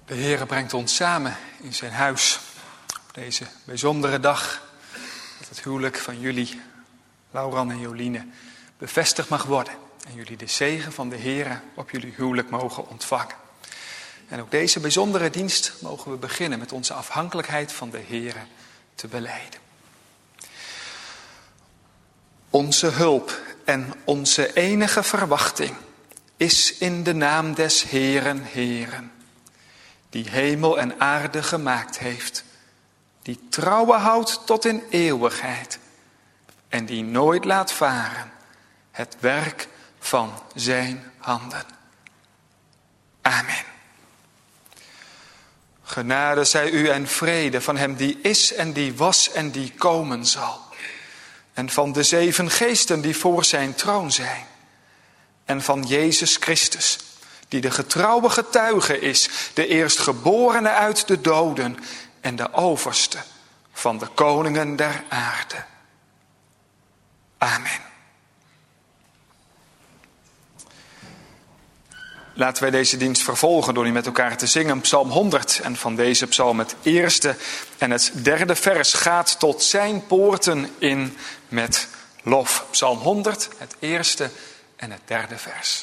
De Heere brengt ons samen in zijn huis op deze bijzondere dag. Dat het huwelijk van jullie, Lauran en Joline, bevestigd mag worden. En jullie de zegen van de Heere op jullie huwelijk mogen ontvangen. En ook deze bijzondere dienst mogen we beginnen met onze afhankelijkheid van de Heere te belijden. Onze hulp en onze enige verwachting is in de naam des Heeren, Heeren, die hemel en aarde gemaakt heeft, die trouwen houdt tot in eeuwigheid en die nooit laat varen het werk van zijn handen. Amen. Genade zij u en vrede van hem die is en die was en die komen zal. En van de 7 geesten die voor zijn troon zijn. En van Jezus Christus, die de getrouwe getuige is, de eerstgeborene uit de doden en de overste van de koningen der aarde. Amen. Laten wij deze dienst vervolgen door die met elkaar te zingen. Psalm 100 en van deze psalm het eerste en het 3e vers gaat tot zijn poorten in met lof. Psalm 100, het eerste en het 3e vers.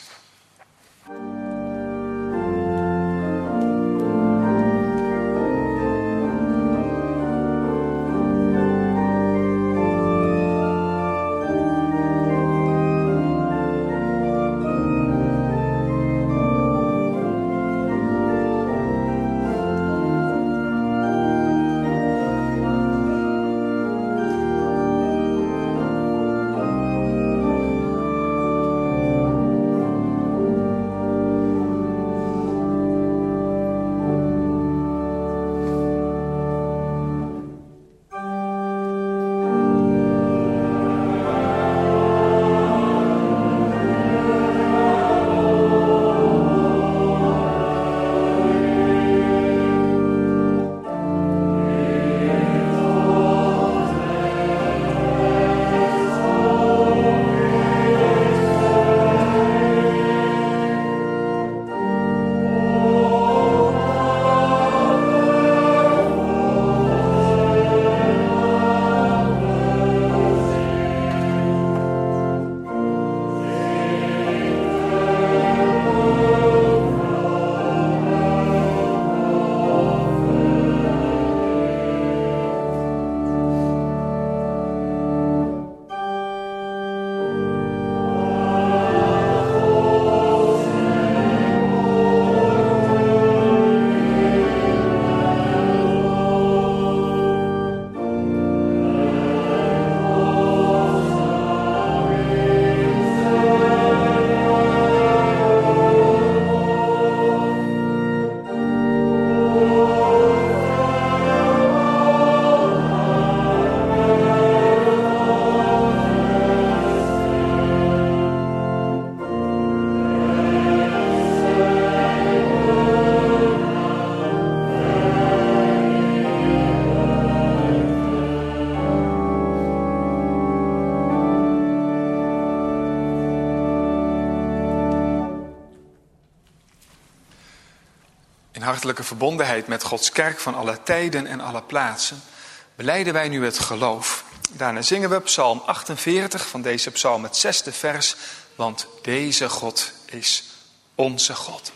Hartelijke verbondenheid met Gods kerk van alle tijden en alle plaatsen, belijden wij nu het geloof. Daarna zingen we psalm 48 van deze psalm het 6e vers, want deze God is onze God.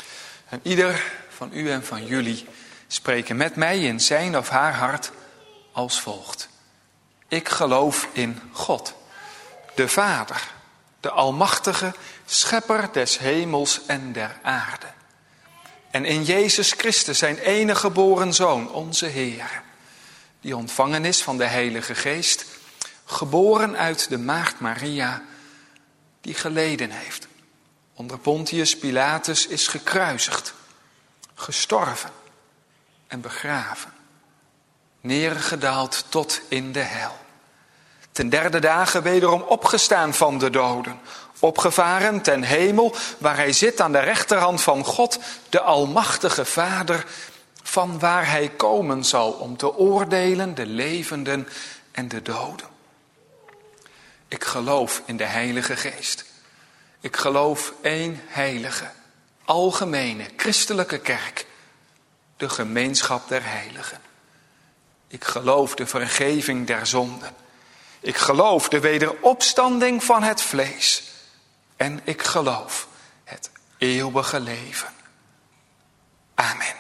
En ieder van u en van jullie spreken met mij in zijn of haar hart als volgt. Ik geloof in God, de Vader, de Almachtige, Schepper des hemels en der aarde. En in Jezus Christus, zijn enige geboren Zoon, onze Heer, die ontvangen is van de Heilige Geest, geboren uit de Maagd Maria, die geleden heeft. Onder Pontius Pilatus is gekruisigd, gestorven en begraven, neergedaald tot in de hel. Ten 3e dagen wederom opgestaan van de doden, opgevaren ten hemel, waar hij zit aan de rechterhand van God, de Almachtige Vader, van waar hij komen zal om te oordelen de levenden en de doden. Ik geloof in de Heilige Geest. Ik geloof één heilige, algemene, christelijke kerk. de gemeenschap der heiligen. Ik geloof de vergeving der zonden. Ik geloof de wederopstanding van het vlees. En ik geloof het eeuwige leven. Amen.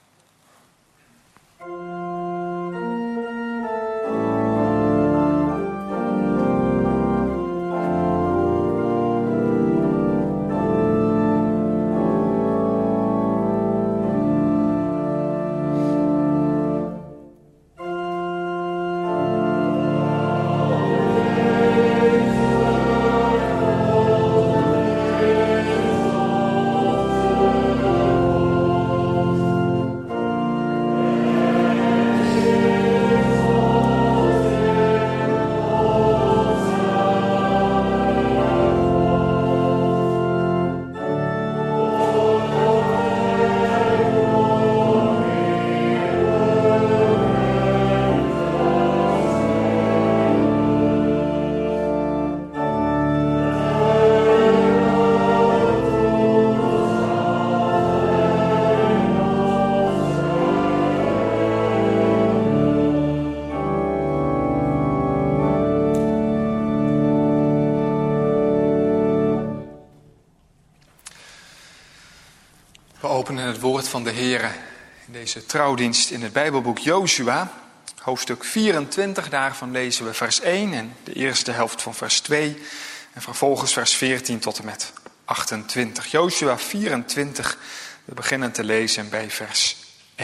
We openen het woord van de Heere in deze trouwdienst in het Bijbelboek Jozua, hoofdstuk 24. Daarvan lezen we vers 1 en de eerste helft van vers 2 en vervolgens vers 14 tot en met 28. Jozua 24, we beginnen te lezen bij vers 1.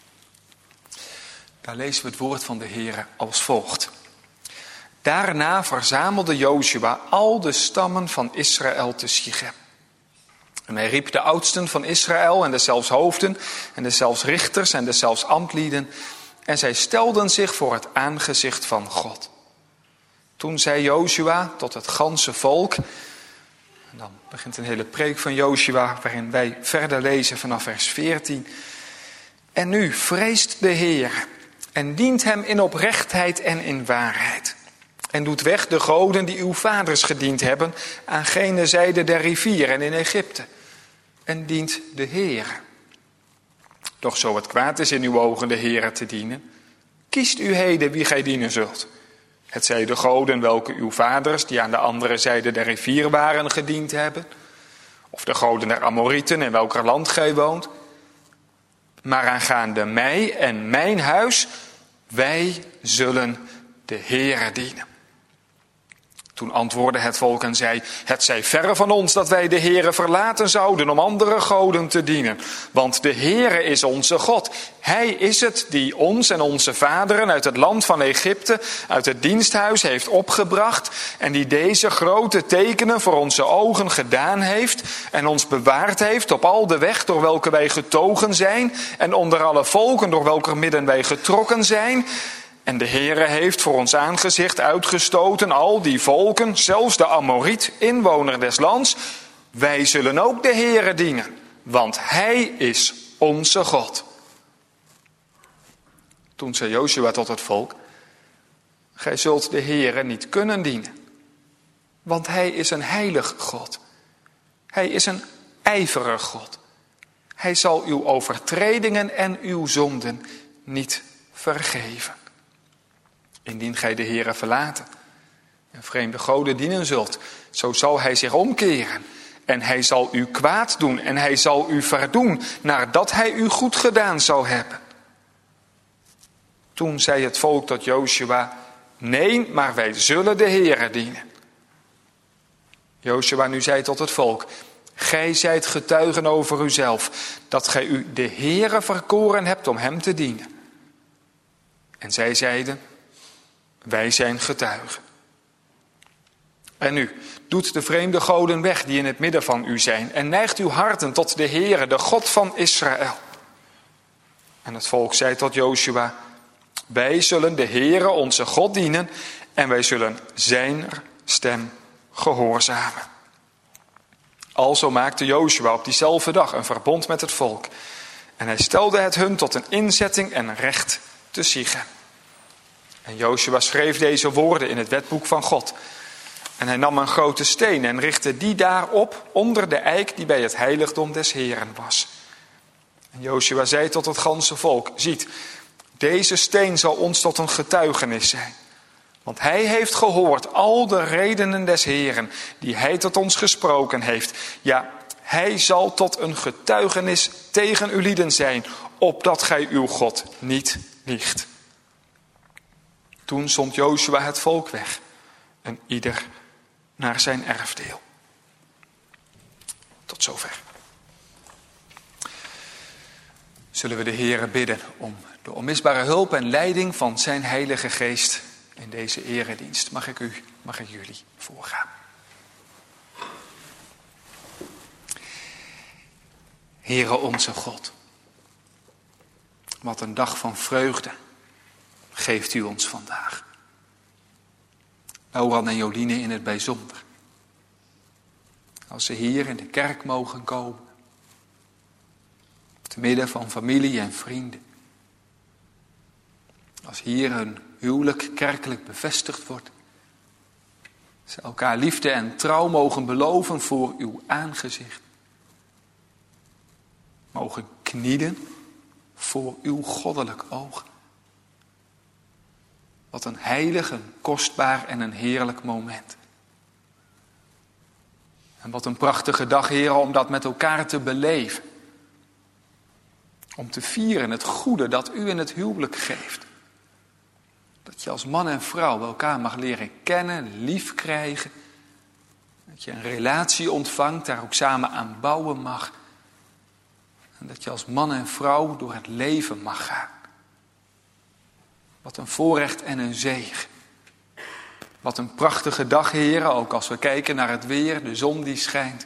Daar lezen we het woord van de Heere als volgt. Daarna verzamelde Jozua al de stammen van Israël te Sichem. En hij riep de oudsten van Israël en deszelfs hoofden en deszelfs richters en deszelfs ambtlieden. En zij stelden zich voor het aangezicht van God. Toen zei Jozua tot het ganse volk. En dan begint een hele preek van Jozua waarin wij verder lezen vanaf vers 14. En nu vreest de Heer en dient hem in oprechtheid en in waarheid. En doet weg de goden die uw vaders gediend hebben aan gene zijde der rivier en in Egypte. En dient de Heer. Doch zo het kwaad is in uw ogen de Heere te dienen, kiest u heden wie gij dienen zult. Het zij de goden welke uw vaders, die aan de andere zijde der rivier waren, gediend hebben. Of de goden der Amorieten in welker land gij woont. Maar aangaande mij en mijn huis, wij zullen de Heere dienen. Toen antwoordde het volk en zei, het zij verre van ons dat wij de Heere verlaten zouden om andere goden te dienen. Want de Heere is onze God. Hij is het die ons en onze vaderen uit het land van Egypte, uit het diensthuis heeft opgebracht. En die deze grote tekenen voor onze ogen gedaan heeft. En ons bewaard heeft op al de weg door welke wij getogen zijn. En onder alle volken door welker midden wij getrokken zijn. En de Heere heeft voor ons aangezicht uitgestoten al die volken, zelfs de Amoriet, inwoner des lands. Wij zullen ook de Heere dienen, want Hij is onze God. Toen zei Jozua tot het volk, gij zult de Heere niet kunnen dienen, want Hij is een heilig God. Hij is een ijverig God. Hij zal uw overtredingen en uw zonden niet vergeven. Indien gij de Heere verlaten en vreemde goden dienen zult, zo zal hij zich omkeren. En hij zal u kwaad doen en hij zal u verdoen, nadat hij u goed gedaan zal hebben. Toen zei het volk tot Jozua, nee, maar wij zullen de Heere dienen. Jozua nu zei tot het volk, gij zijt getuigen over uzelf, dat gij u de Heere verkoren hebt om hem te dienen. En zij zeiden, wij zijn getuigen. En nu, doet de vreemde goden weg die in het midden van u zijn en neigt uw harten tot de Heere, de God van Israël. En het volk zei tot Jozua, wij zullen de Heere onze God dienen en wij zullen zijn stem gehoorzamen. Alzo maakte Jozua op diezelfde dag een verbond met het volk. En hij stelde het hun tot een inzetting en recht te Sichem. En Jozua schreef deze woorden in het wetboek van God. En hij nam een grote steen en richtte die daarop onder de eik die bij het heiligdom des Heeren was. En Jozua zei tot het ganse volk: ziet, deze steen zal ons tot een getuigenis zijn. Want hij heeft gehoord al de redenen des Heeren die hij tot ons gesproken heeft. Ja, hij zal tot een getuigenis tegen uw lieden zijn, opdat gij uw God niet liegt. Toen zond Jozua het volk weg, en ieder naar zijn erfdeel. Tot zover. Zullen we de Heere bidden om de onmisbare hulp en leiding van zijn Heilige Geest in deze eredienst. Mag ik jullie voorgaan. Heere onze God, wat een dag van vreugde geeft u ons vandaag. Noran en Joline in het bijzonder. Als ze hier in de kerk mogen komen. Te midden van familie en vrienden. Als hier hun huwelijk kerkelijk bevestigd wordt. Ze elkaar liefde en trouw mogen beloven voor uw aangezicht. Mogen knielen voor uw goddelijk oog. Wat een heilig, een kostbaar en een heerlijk moment. En wat een prachtige dag, Heer, om dat met elkaar te beleven. Om te vieren het goede dat u in het huwelijk geeft. Dat je als man en vrouw elkaar mag leren kennen, lief krijgen. Dat je een relatie ontvangt, daar ook samen aan bouwen mag. En dat je als man en vrouw door het leven mag gaan. Wat een voorrecht en een zegen. Wat een prachtige dag, Heer, ook als we kijken naar het weer, de zon die schijnt.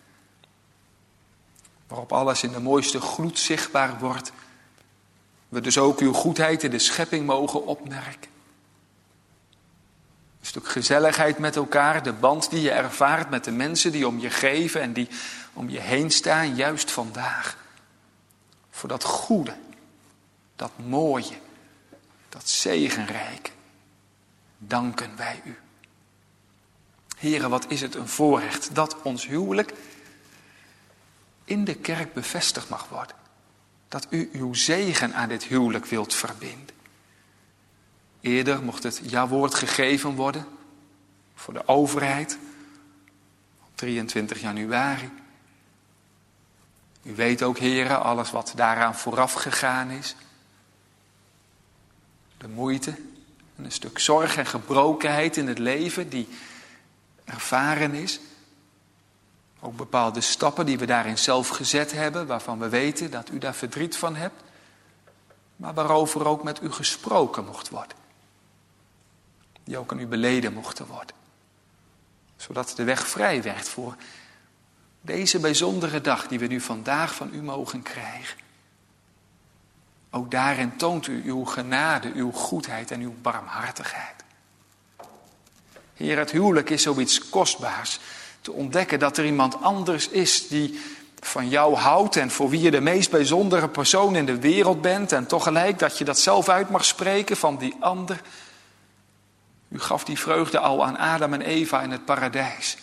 Waarop alles in de mooiste gloed zichtbaar wordt. We dus ook uw goedheid in de schepping mogen opmerken. Een stuk gezelligheid met elkaar, de band die je ervaart met de mensen die om je geven en die om je heen staan, juist vandaag. Voor dat goede, dat mooie, dat zegenrijke, danken wij u. Here, wat is het een voorrecht dat ons huwelijk in de kerk bevestigd mag worden. Dat u uw zegen aan dit huwelijk wilt verbinden. Eerder mocht het ja-woord gegeven worden voor de overheid op 23 januari. U weet ook, heren, alles wat daaraan vooraf gegaan is. De moeite en een stuk zorg en gebrokenheid in het leven die ervaren is. Ook bepaalde stappen die we daarin zelf gezet hebben, waarvan we weten dat u daar verdriet van hebt. Maar waarover ook met u gesproken mocht worden. Die ook aan u beleden mochten worden. Zodat de weg vrij werd voor deze bijzondere dag die we nu vandaag van u mogen krijgen. Ook daarin toont u uw genade, uw goedheid en uw barmhartigheid. Heer, het huwelijk is zoiets kostbaars. Te ontdekken dat er iemand anders is die van jou houdt en voor wie je de meest bijzondere persoon in de wereld bent. En toch gelijk dat je dat zelf uit mag spreken van die ander. U gaf die vreugde al aan Adam en Eva in het paradijs.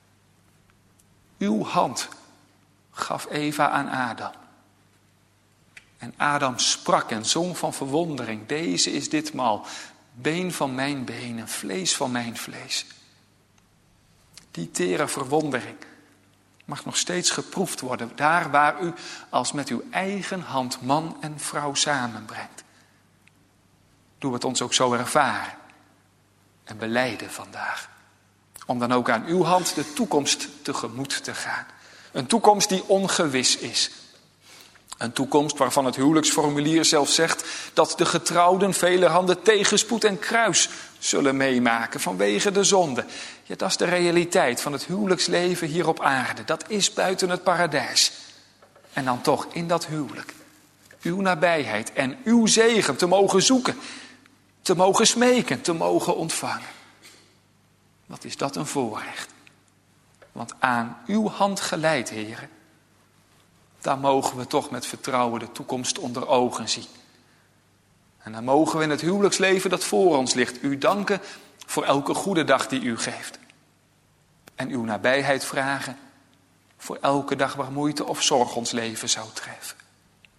Uw hand gaf Eva aan Adam. En Adam sprak en zong van verwondering. Deze is ditmaal been van mijn been en vlees van mijn vlees. Die tere verwondering mag nog steeds geproefd worden. Daar waar u als met uw eigen hand man en vrouw samenbrengt. Doe het ons ook zo ervaren en belijden vandaag. Om dan ook aan uw hand de toekomst tegemoet te gaan. Een toekomst die ongewis is. Een toekomst waarvan het huwelijksformulier zelf zegt dat de getrouwden velerhande tegenspoed en kruis zullen meemaken vanwege de zonde. Ja, dat is de realiteit van het huwelijksleven hier op aarde. Dat is buiten het paradijs. En dan toch in dat huwelijk uw nabijheid en uw zegen te mogen zoeken, te mogen smeken, te mogen ontvangen. Wat is dat een voorrecht. Want aan uw hand geleid, heren, daar mogen we toch met vertrouwen de toekomst onder ogen zien. En dan mogen we in het huwelijksleven dat voor ons ligt u danken voor elke goede dag die u geeft. En uw nabijheid vragen voor elke dag waar moeite of zorg ons leven zou treffen.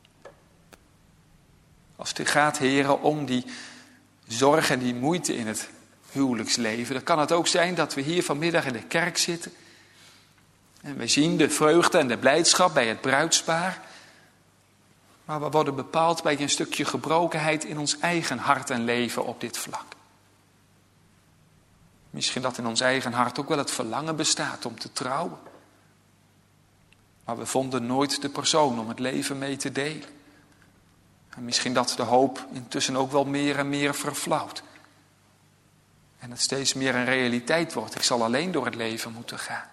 Als het gaat, heren, om die zorg en die moeite in het huwelijksleven. Dan kan het ook zijn dat we hier vanmiddag in de kerk zitten. En we zien de vreugde en de blijdschap bij het bruidspaar. Maar we worden bepaald bij een stukje gebrokenheid in ons eigen hart en leven op dit vlak. Misschien dat in ons eigen hart ook wel het verlangen bestaat om te trouwen. Maar we vonden nooit de persoon om het leven mee te delen. En misschien dat de hoop intussen ook wel meer en meer verflauwt. En het steeds meer een realiteit wordt. Ik zal alleen door het leven moeten gaan.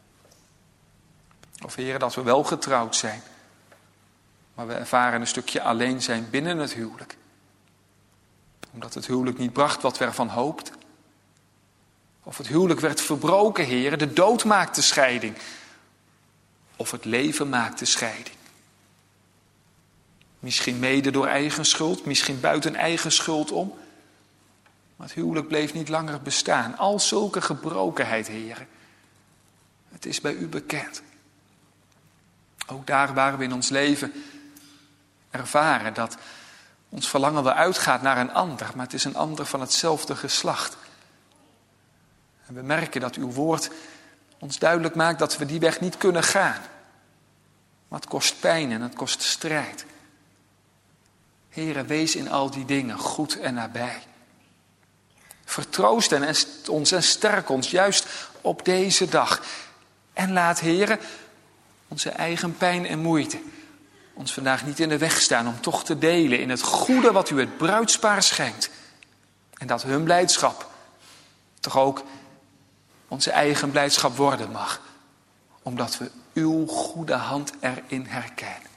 Of heren, dat we wel getrouwd zijn. Maar we ervaren een stukje alleen zijn binnen het huwelijk. Omdat het huwelijk niet bracht wat we ervan hoopten. Of het huwelijk werd verbroken, heren. De dood maakt de scheiding. Of het leven maakt de scheiding. Misschien mede door eigen schuld, misschien buiten eigen schuld om. Maar het huwelijk bleef niet langer bestaan. Al zulke gebrokenheid, heren. Het is bij u bekend. Ook daar waar we in ons leven ervaren dat ons verlangen wel uitgaat naar een ander. Maar het is een ander van hetzelfde geslacht. En we merken dat uw woord ons duidelijk maakt dat we die weg niet kunnen gaan. Maar het kost pijn en het kost strijd. Heere, wees in al die dingen goed en nabij. Vertroost ons en sterk ons juist op deze dag. En laat, Heere, onze eigen pijn en moeite ons vandaag niet in de weg staan om toch te delen in het goede wat u het bruidspaar schenkt. En dat hun blijdschap toch ook onze eigen blijdschap worden mag. Omdat we uw goede hand erin herkennen.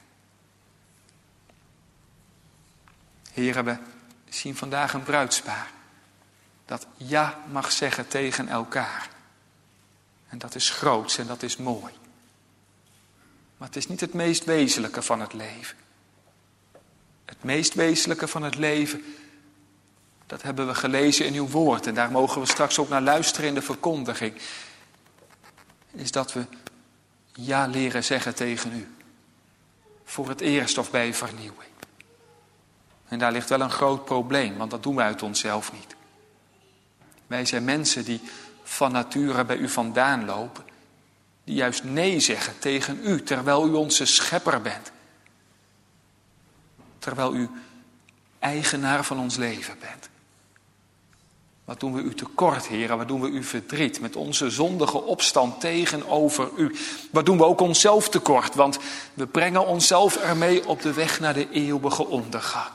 Heren, we zien vandaag een bruidspaar dat ja mag zeggen tegen elkaar. En dat is groots en dat is mooi. Maar het is niet het meest wezenlijke van het leven. Het meest wezenlijke van het leven, dat hebben we gelezen in uw woord. En daar mogen we straks ook naar luisteren in de verkondiging. Is dat we ja leren zeggen tegen u. Voor het eerst of bij vernieuwing. En daar ligt wel een groot probleem, want dat doen we uit onszelf niet. Wij zijn mensen die van nature bij u vandaan lopen. Die juist nee zeggen tegen u, terwijl u onze schepper bent. Terwijl u eigenaar van ons leven bent. Wat doen we u tekort, heren? Wat doen we u verdriet met onze zondige opstand tegenover u? Wat doen we ook onszelf tekort? Want we brengen onszelf ermee op de weg naar de eeuwige ondergang.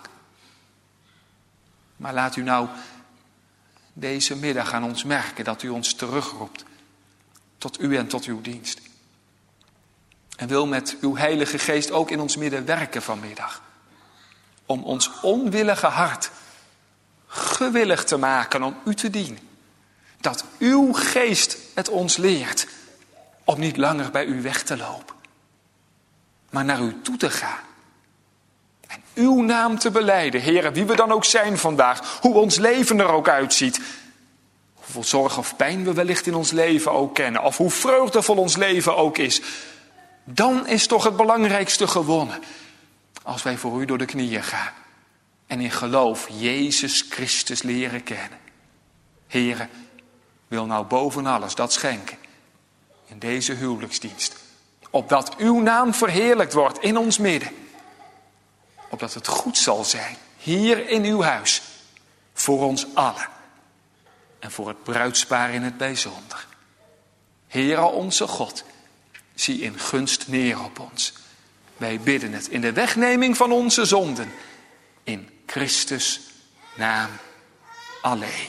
Maar laat u nou deze middag aan ons merken dat u ons terugroept. Tot u en tot uw dienst. En wil met uw Heilige Geest ook in ons midden werken vanmiddag. Om ons onwillige hart gewillig te maken om u te dienen. Dat uw geest het ons leert om niet langer bij u weg te lopen. Maar naar u toe te gaan. En uw naam te belijden, Heere, wie we dan ook zijn vandaag. Hoe ons leven er ook uitziet. Hoeveel zorg of pijn we wellicht in ons leven ook kennen. Of hoe vreugdevol ons leven ook is. Dan is toch het belangrijkste gewonnen. Als wij voor u door de knieën gaan. En in geloof Jezus Christus leren kennen. Heere, wil nou boven alles dat schenken. In deze huwelijksdienst. Opdat uw naam verheerlijkt wordt in ons midden. Opdat het goed zal zijn. Hier in uw huis. Voor ons allen. En voor het bruidspaar in het bijzonder. Heere onze God. Zie in gunst neer op ons. Wij bidden het in de wegneming van onze zonden. In Christus naam alleen.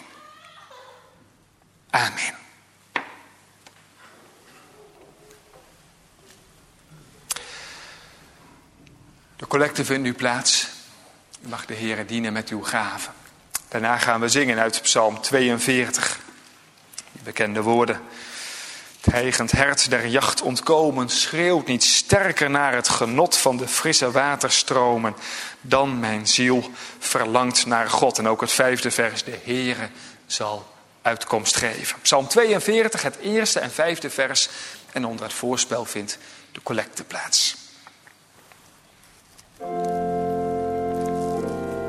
Amen. De collecte vindt nu plaats. U mag de Heere dienen met uw gaven. Daarna gaan we zingen uit Psalm 42. De bekende woorden. Het hijgend hert der jacht ontkomen schreeuwt niet sterker naar het genot van de frisse waterstromen dan mijn ziel verlangt naar God. En ook het 5e vers, de Heere zal uitkomst geven. Psalm 42, het 1e en 5e vers. En onder het voorspel vindt de collecte plaats.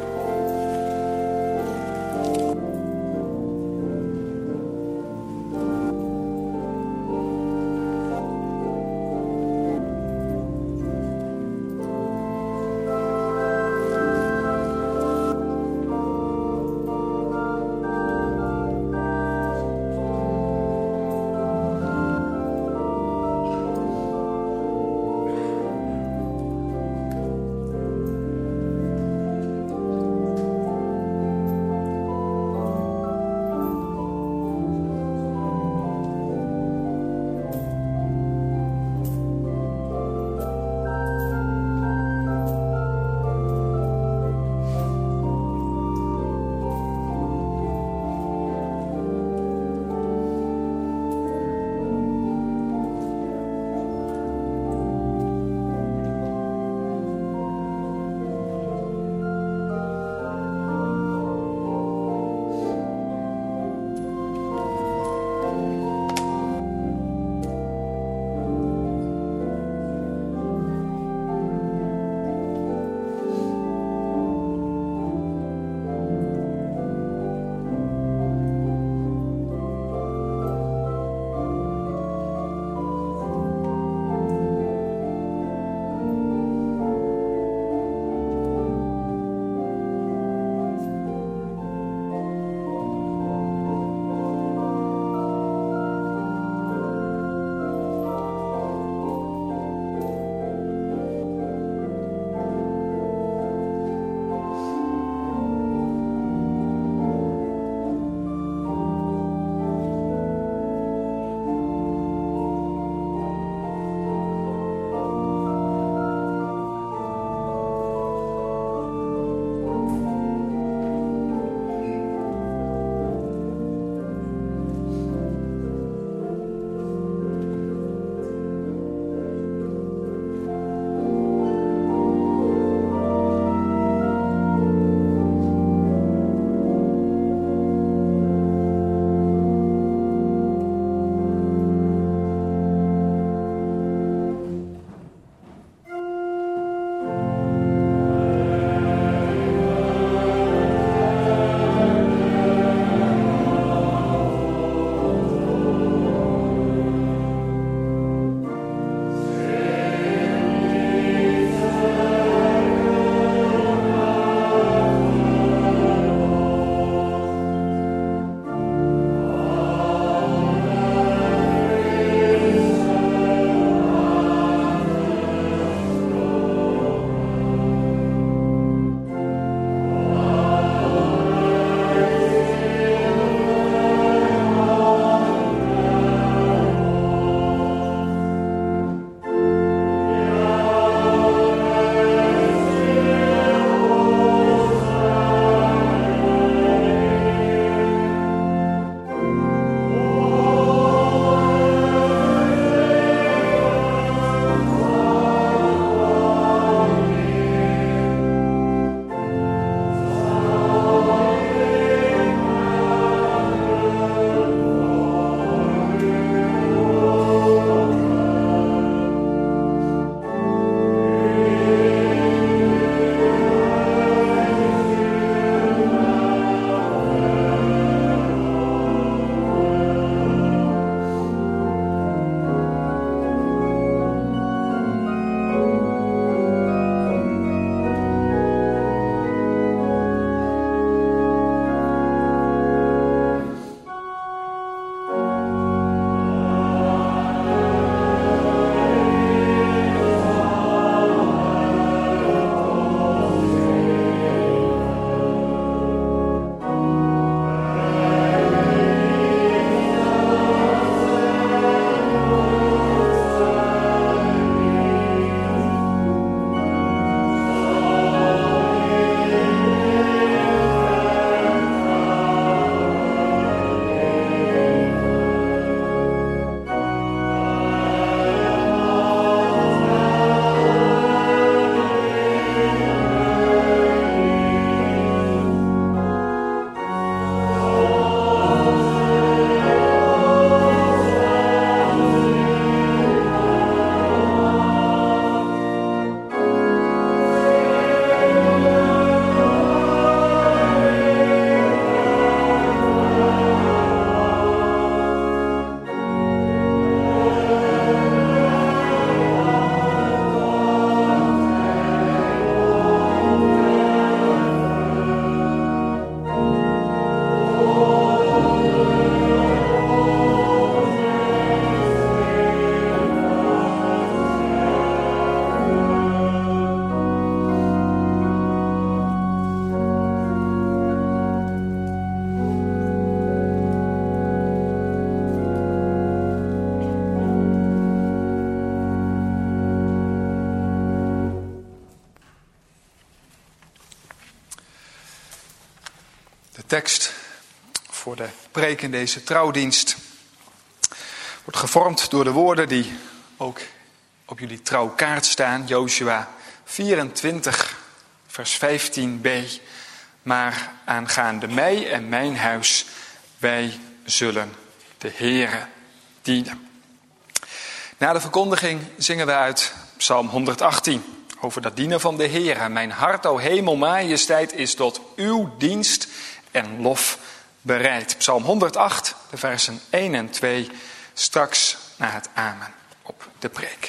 tekst voor de preek in deze trouwdienst wordt gevormd door de woorden die ook op jullie trouwkaart staan. Jozua 24, vers 15b. Maar aangaande mij en mijn huis, wij zullen de Heere dienen. Na de verkondiging zingen we uit Psalm 118 over dat dienen van de Heere. Mijn hart, o hemel, majesteit, is tot uw dienst en lof bereid. Psalm 108, de versen 1 en 2, straks na het amen op de preek.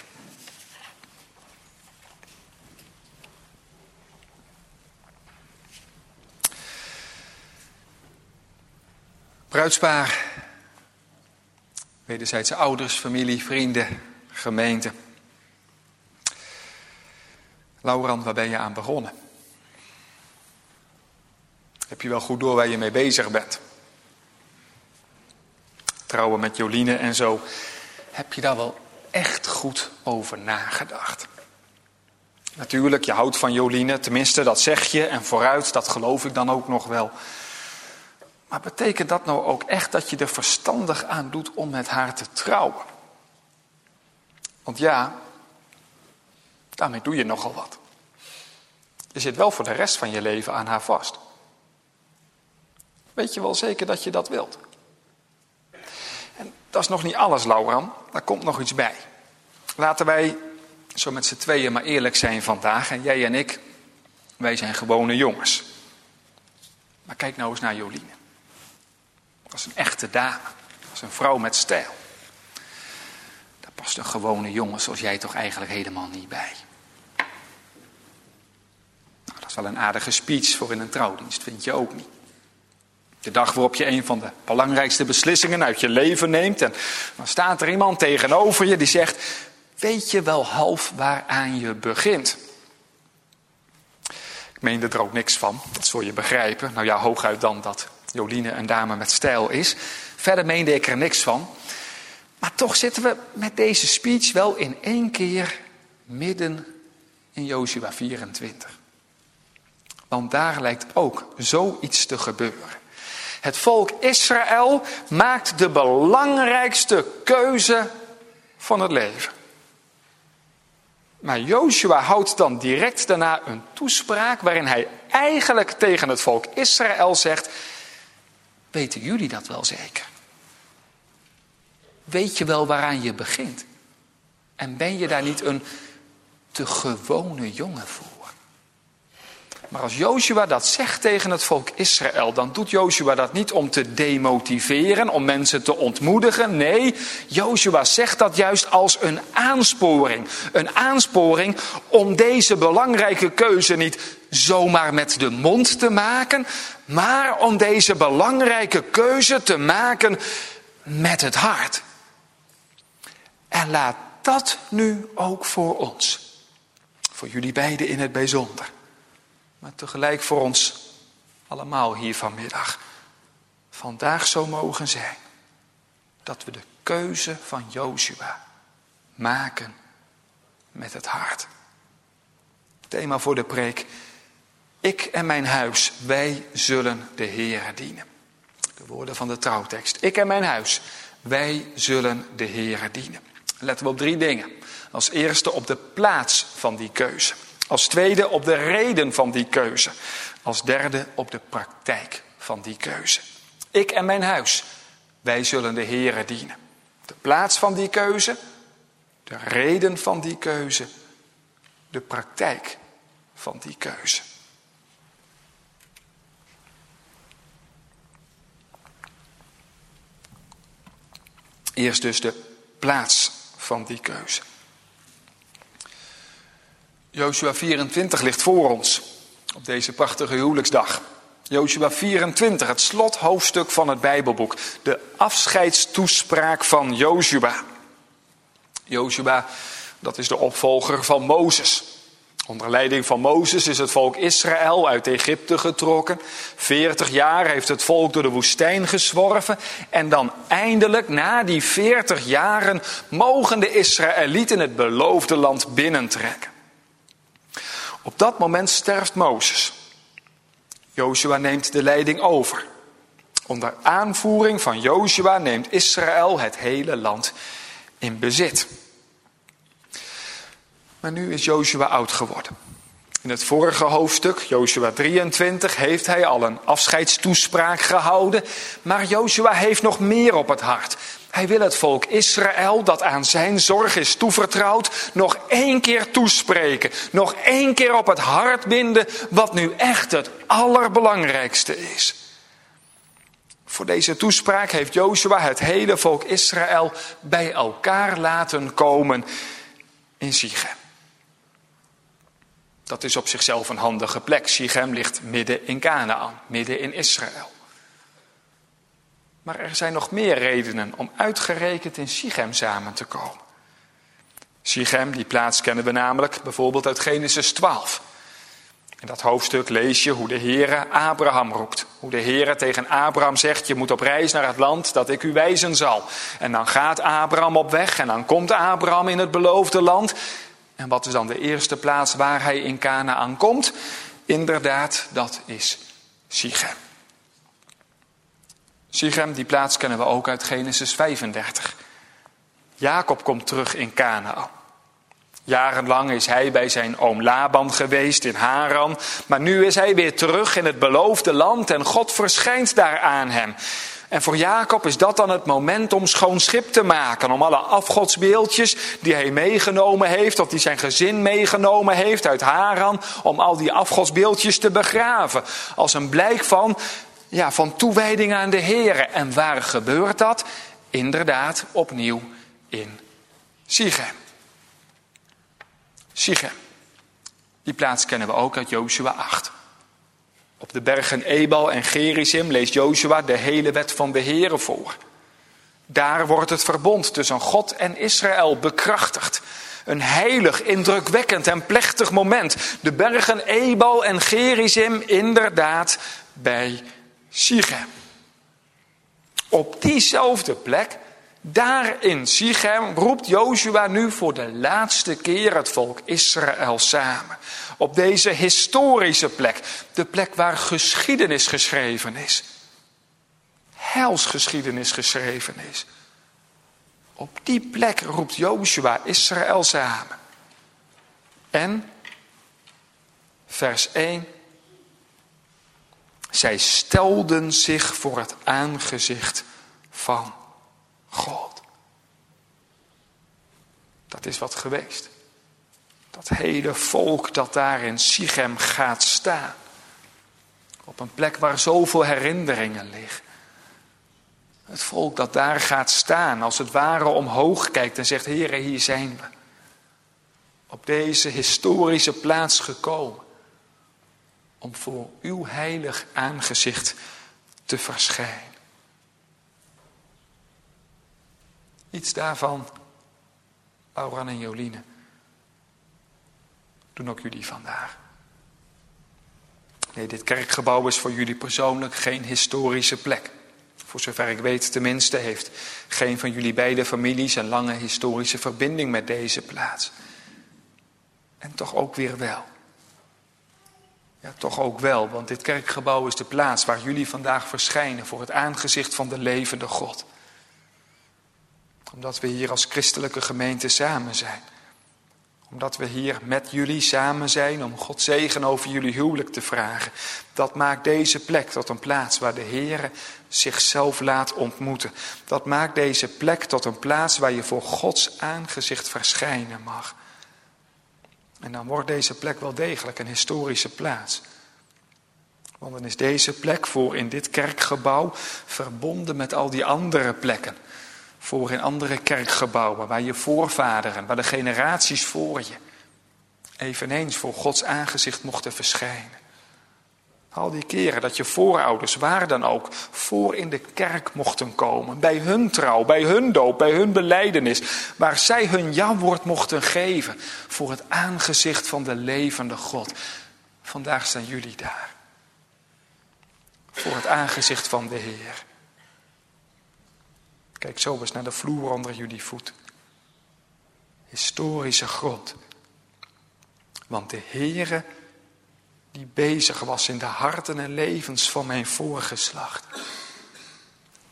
Bruidspaar, wederzijdse ouders, familie, vrienden, gemeente. Laurent, waar ben je aan begonnen? Heb je wel goed door waar je mee bezig bent? Trouwen met Joline en zo. Heb je daar wel echt goed over nagedacht? Natuurlijk, je houdt van Joline, tenminste dat zeg je. En vooruit, dat geloof ik dan ook nog wel. Maar betekent dat nou ook echt dat je er verstandig aan doet om met haar te trouwen? Want ja, daarmee doe je nogal wat. Je zit wel voor de rest van je leven aan haar vast. Weet je wel zeker dat je dat wilt? En dat is nog niet alles, Laurent. Daar komt nog iets bij. Laten wij zo met z'n tweeën maar eerlijk zijn vandaag. En jij en ik, wij zijn gewone jongens. Maar kijk nou eens naar Joline. Dat is een echte dame. Dat is een vrouw met stijl. Daar past een gewone jongen zoals jij toch eigenlijk helemaal niet bij. Nou, dat is wel een aardige speech voor in een trouwdienst, vind je ook niet? De dag waarop je een van de belangrijkste beslissingen uit je leven neemt. En dan staat er iemand tegenover je die zegt, weet je wel half waaraan je begint? Ik meende er ook niks van, dat zul je begrijpen. Nou ja, hooguit dan dat Joline een dame met stijl is. Verder meende ik er niks van. Maar toch zitten we met deze speech wel in één keer midden in Jozua 24. Want daar lijkt ook zoiets te gebeuren. Het volk Israël maakt de belangrijkste keuze van het leven. Maar Jozua houdt dan direct daarna een toespraak waarin hij eigenlijk tegen het volk Israël zegt, weten jullie dat wel zeker? Weet je wel waaraan je begint? En ben je daar niet een te gewone jongen voor? Maar als Jozua dat zegt tegen het volk Israël, dan doet Jozua dat niet om te demotiveren, om mensen te ontmoedigen. Nee, Jozua zegt dat juist als een aansporing. Een aansporing om deze belangrijke keuze niet zomaar met de mond te maken, maar om deze belangrijke keuze te maken met het hart. En laat dat nu ook voor ons, voor jullie beiden in het bijzonder, maar tegelijk voor ons allemaal hier vanmiddag, vandaag zo mogen zijn, dat we de keuze van Jozua maken met het hart. Thema voor de preek, ik en mijn huis, wij zullen de Heere dienen. De woorden van de trouwtekst, ik en mijn huis, wij zullen de Heere dienen. Letten we op 3 dingen. Als eerste op de plaats van die keuze. Als tweede op de reden van die keuze. Als derde op de praktijk van die keuze. Ik en mijn huis, wij zullen de Heere dienen. De plaats van die keuze, de reden van die keuze, de praktijk van die keuze. Eerst dus de plaats van die keuze. Jozua 24 ligt voor ons op deze prachtige huwelijksdag. Jozua 24, het slothoofdstuk van het Bijbelboek. De afscheidstoespraak van Jozua. Jozua, dat is de opvolger van Mozes. Onder leiding van Mozes is het volk Israël uit Egypte getrokken. 40 jaar heeft het volk door de woestijn gezworven. En dan eindelijk, na die 40 jaren, mogen de Israëlieten het beloofde land binnentrekken. Op dat moment sterft Mozes. Jozua neemt de leiding over. Onder aanvoering van Jozua neemt Israël het hele land in bezit. Maar nu is Jozua oud geworden. In het vorige hoofdstuk, Jozua 23, heeft hij al een afscheidstoespraak gehouden. Maar Jozua heeft nog meer op het hart. Hij wil het volk Israël, dat aan zijn zorg is toevertrouwd, nog 1 keer toespreken. Nog 1 keer op het hart binden wat nu echt het allerbelangrijkste is. Voor deze toespraak heeft Jozua het hele volk Israël bij elkaar laten komen in Sichem. Dat is op zichzelf een handige plek. Sichem ligt midden in Kanaan, midden in Israël. Maar er zijn nog meer redenen om uitgerekend in Sichem samen te komen. Sichem, die plaats kennen we namelijk bijvoorbeeld uit Genesis 12. In dat hoofdstuk lees je hoe de Heere Abraham roept. Hoe de Heere tegen Abraham zegt, je moet op reis naar het land dat ik u wijzen zal. En dan gaat Abraham op weg en dan komt Abraham in het beloofde land. En wat is dan de eerste plaats waar hij in Kanaan komt? Inderdaad, dat is Sichem. Sichem, die plaats kennen we ook uit Genesis 35. Jacob komt terug in Kanaan. Jarenlang is hij bij zijn oom Laban geweest in Haran. Maar nu is hij weer terug in het beloofde land en God verschijnt daar aan hem. En voor Jacob is dat dan het moment om schoon schip te maken. Om alle afgodsbeeldjes die hij meegenomen heeft, of die zijn gezin meegenomen heeft uit Haran. Om al die afgodsbeeldjes te begraven. Als een blijk van toewijding aan de Heere. En waar gebeurt dat? Inderdaad, opnieuw in Sichem. Sichem. Die plaats kennen we ook uit Jozua 8. Op de bergen Ebal en Gerizim leest Jozua de hele wet van de Heere voor. Daar wordt het verbond tussen God en Israël bekrachtigd. Een heilig, indrukwekkend en plechtig moment. De bergen Ebal en Gerizim inderdaad bij Sichem. Op diezelfde plek, daar in Sichem, roept Jozua nu voor de laatste keer het volk Israël samen. Op deze historische plek, de plek waar geschiedenis geschreven is. Heilsgeschiedenis geschreven is. Op die plek roept Jozua Israël samen. En, vers 1... zij stelden zich voor het aangezicht van God. Dat is wat geweest. Dat hele volk dat daar in Sichem gaat staan. Op een plek waar zoveel herinneringen liggen. Het volk dat daar gaat staan, als het ware omhoog kijkt en zegt, Heere, hier zijn we. Op deze historische plaats gekomen. Om voor uw heilig aangezicht te verschijnen. Iets daarvan, Lauran en Joline, doen ook jullie vandaag. Nee, dit kerkgebouw is voor jullie persoonlijk geen historische plek. Voor zover ik weet tenminste heeft geen van jullie beide families een lange historische verbinding met deze plaats. En toch ook weer wel. Ja, toch ook wel, want dit kerkgebouw is de plaats waar jullie vandaag verschijnen voor het aangezicht van de levende God. Omdat we hier als christelijke gemeente samen zijn. Omdat we hier met jullie samen zijn om Gods zegen over jullie huwelijk te vragen. Dat maakt deze plek tot een plaats waar de Heere zichzelf laat ontmoeten. Dat maakt deze plek tot een plaats waar je voor Gods aangezicht verschijnen mag. En dan wordt deze plek wel degelijk een historische plaats. Want dan is deze plek voor in dit kerkgebouw verbonden met al die andere plekken. Voor in andere kerkgebouwen, waar je voorvaderen, waar de generaties voor je eveneens voor Gods aangezicht mochten verschijnen. Al die keren dat je voorouders, waar dan ook, voor in de kerk mochten komen. Bij hun trouw, bij hun doop, bij hun belijdenis. Waar zij hun ja-woord mochten geven voor het aangezicht van de levende God. Vandaag staan jullie daar. Voor het aangezicht van de Heer. Kijk zo eens naar de vloer onder jullie voeten. Historische grond. Want de Heere die bezig was in de harten en levens van mijn voorgeslacht.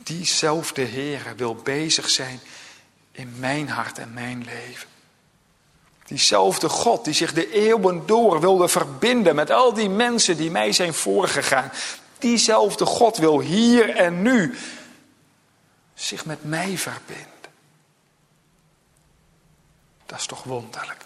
Diezelfde Heere wil bezig zijn in mijn hart en mijn leven. Diezelfde God die zich de eeuwen door wilde verbinden met al die mensen die mij zijn voorgegaan. Diezelfde God wil hier en nu zich met mij verbinden. Dat is toch wonderlijk?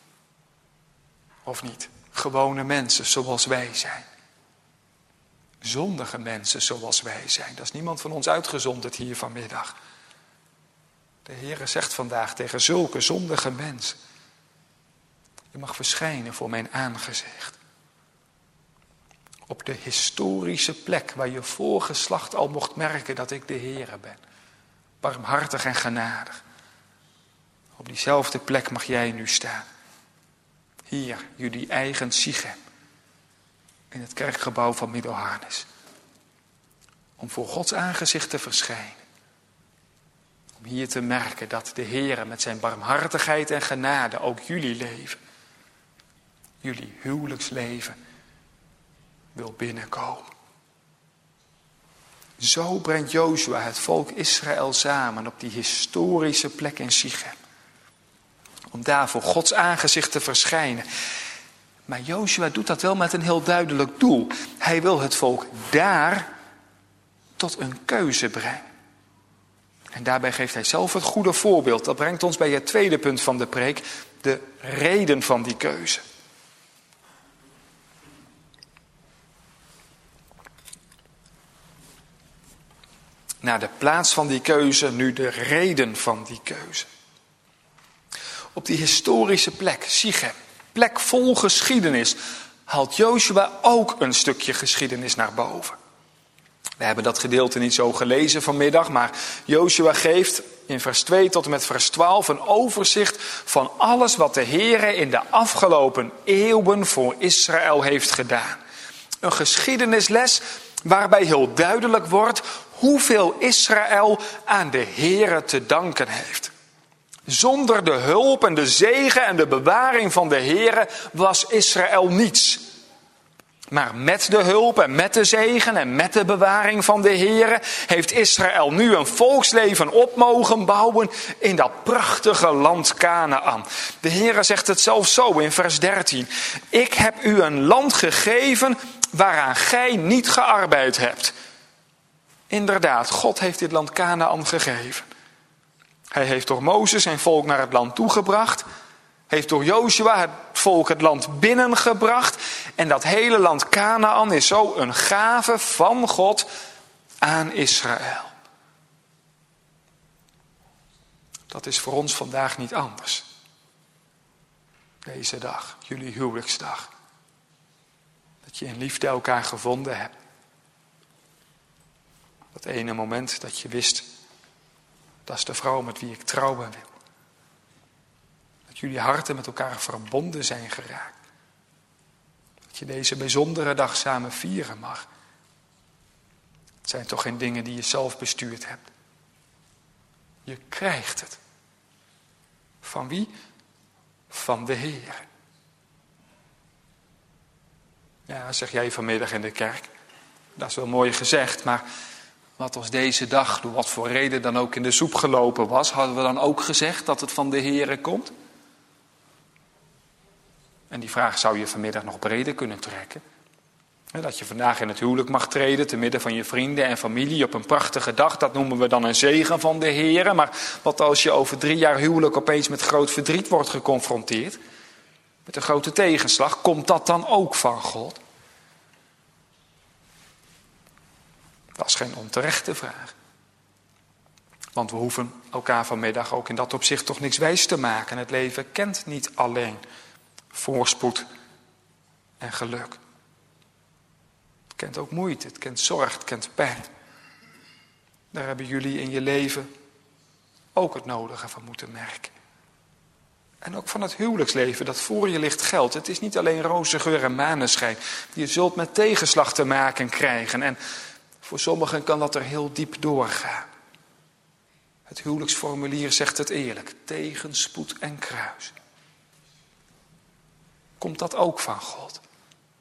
Of niet? Gewone mensen zoals wij zijn. Zondige mensen zoals wij zijn. Dat is niemand van ons uitgezonderd hier vanmiddag. De Heere zegt vandaag tegen zulke zondige mensen: je mag verschijnen voor mijn aangezicht. Op de historische plek waar je voorgeslacht al mocht merken dat ik de Heere ben. Barmhartig en genadig. Op diezelfde plek mag jij nu staan. Hier, jullie eigen Sichem. In het kerkgebouw van Middelharnis. Om voor Gods aangezicht te verschijnen. Om hier te merken dat de Heere met zijn barmhartigheid en genade ook jullie leven. Jullie huwelijksleven wil binnenkomen. Zo brengt Jozua het volk Israël samen op die historische plek in Sichem. Om daar voor Gods aangezicht te verschijnen. Maar Jozua doet dat wel met een heel duidelijk doel. Hij wil het volk daar tot een keuze brengen. En daarbij geeft hij zelf het goede voorbeeld. Dat brengt ons bij het tweede punt van de preek. De reden van die keuze. Naar de plaats van die keuze, nu de reden van die keuze. Op die historische plek, Sichem, plek vol geschiedenis, haalt Jozua ook een stukje geschiedenis naar boven. We hebben dat gedeelte niet zo gelezen vanmiddag, maar Jozua geeft in vers 2 tot en met vers 12 een overzicht van alles wat de Heere in de afgelopen eeuwen voor Israël heeft gedaan. Een geschiedenisles waarbij heel duidelijk wordt hoeveel Israël aan de Heere te danken heeft. Zonder de hulp en de zegen en de bewaring van de Heere was Israël niets. Maar met de hulp en met de zegen en met de bewaring van de Heere heeft Israël nu een volksleven op mogen bouwen in dat prachtige land Kanaän. De Heere zegt het zelfs zo in vers 13. Ik heb u een land gegeven waaraan gij niet gearbeid hebt. Inderdaad, God heeft dit land Kanaän gegeven. Hij heeft door Mozes zijn volk naar het land toegebracht. Heeft door Jozua het volk het land binnengebracht. En dat hele land Kanaän is zo een gave van God aan Israël. Dat is voor ons vandaag niet anders. Deze dag, jullie huwelijksdag. Dat je in liefde elkaar gevonden hebt. Dat ene moment dat je wist, dat is de vrouw met wie ik trouwen wil. Dat jullie harten met elkaar verbonden zijn geraakt. Dat je deze bijzondere dag samen vieren mag. Het zijn toch geen dingen die je zelf bestuurd hebt. Je krijgt het. Van wie? Van de Heer. Ja, zeg jij vanmiddag in de kerk. Dat is wel mooi gezegd, maar wat als deze dag, door wat voor reden dan ook in de soep gelopen was, hadden we dan ook gezegd dat het van de Heere komt? En die vraag zou je vanmiddag nog breder kunnen trekken. Dat je vandaag in het huwelijk mag treden, te midden van je vrienden en familie op een prachtige dag. Dat noemen we dan een zegen van de Heere. Maar wat als je over 3 jaar huwelijk opeens met groot verdriet wordt geconfronteerd? Met een grote tegenslag, komt dat dan ook van God? Dat is geen onterechte vraag. Want we hoeven elkaar vanmiddag ook in dat opzicht toch niks wijs te maken. Het leven kent niet alleen voorspoed en geluk. Het kent ook moeite, het kent zorg, het kent pijn. Daar hebben jullie in je leven ook het nodige van moeten merken. En ook van het huwelijksleven dat voor je ligt geldt. Het is niet alleen roze geur en maneschijn. Je zult met tegenslag te maken krijgen. En voor sommigen kan dat er heel diep doorgaan. Het huwelijksformulier zegt het eerlijk. Tegenspoed en kruis. Komt dat ook van God?